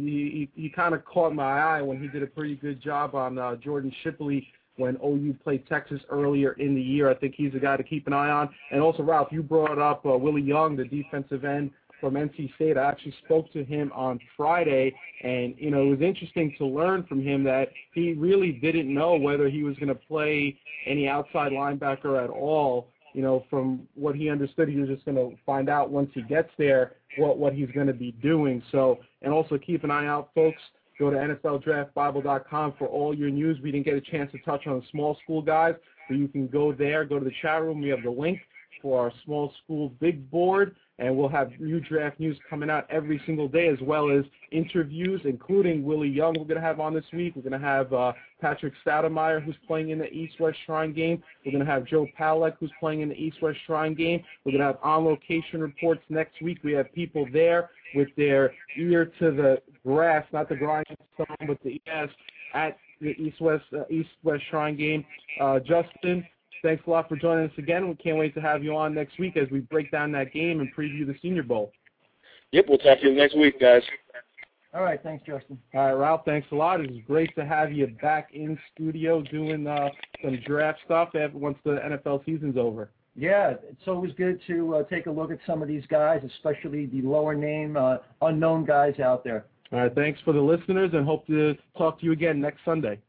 He kind of caught my eye when he did a pretty good job on Jordan Shipley when OU played Texas earlier in the year. I think he's a guy to keep an eye on. And also, Ralph, you brought up Willie Young, the defensive end from NC State. I actually spoke to him on Friday, and, it was interesting to learn from him that he really didn't know whether he was going to play any outside linebacker at all. From what he understood, he was just going to find out once he gets there what he's going to be doing. So, and also keep an eye out, folks. Go to NFLDraftBible.com for all your news. We didn't get a chance to touch on the small school guys, but you can go there, go to the chat room. We have the link for our small school big board, and we'll have new draft news coming out every single day, as well as interviews, including Willie Young we're going to have on this week. We're going to have Patrick Stoudemire, who's playing in the East-West Shrine game. We're going to have Joe Palek, who's playing in the East-West Shrine game. We're going to have on-location reports next week. We have people there with their ear to the grass, not the grindstone, but the ears at the East-West Shrine game. Justin, thanks a lot for joining us again. We can't wait to have you on next week as we break down that game and preview the Senior Bowl. Yep, we'll talk to you next week, guys. All right, thanks, Justin. All right, Ralph, thanks a lot. It was great to have you back in studio doing some draft stuff once the NFL season's over. Yeah, it's always good to take a look at some of these guys, especially the lower name, unknown guys out there. All right, thanks for the listeners, and hope to talk to you again next Sunday.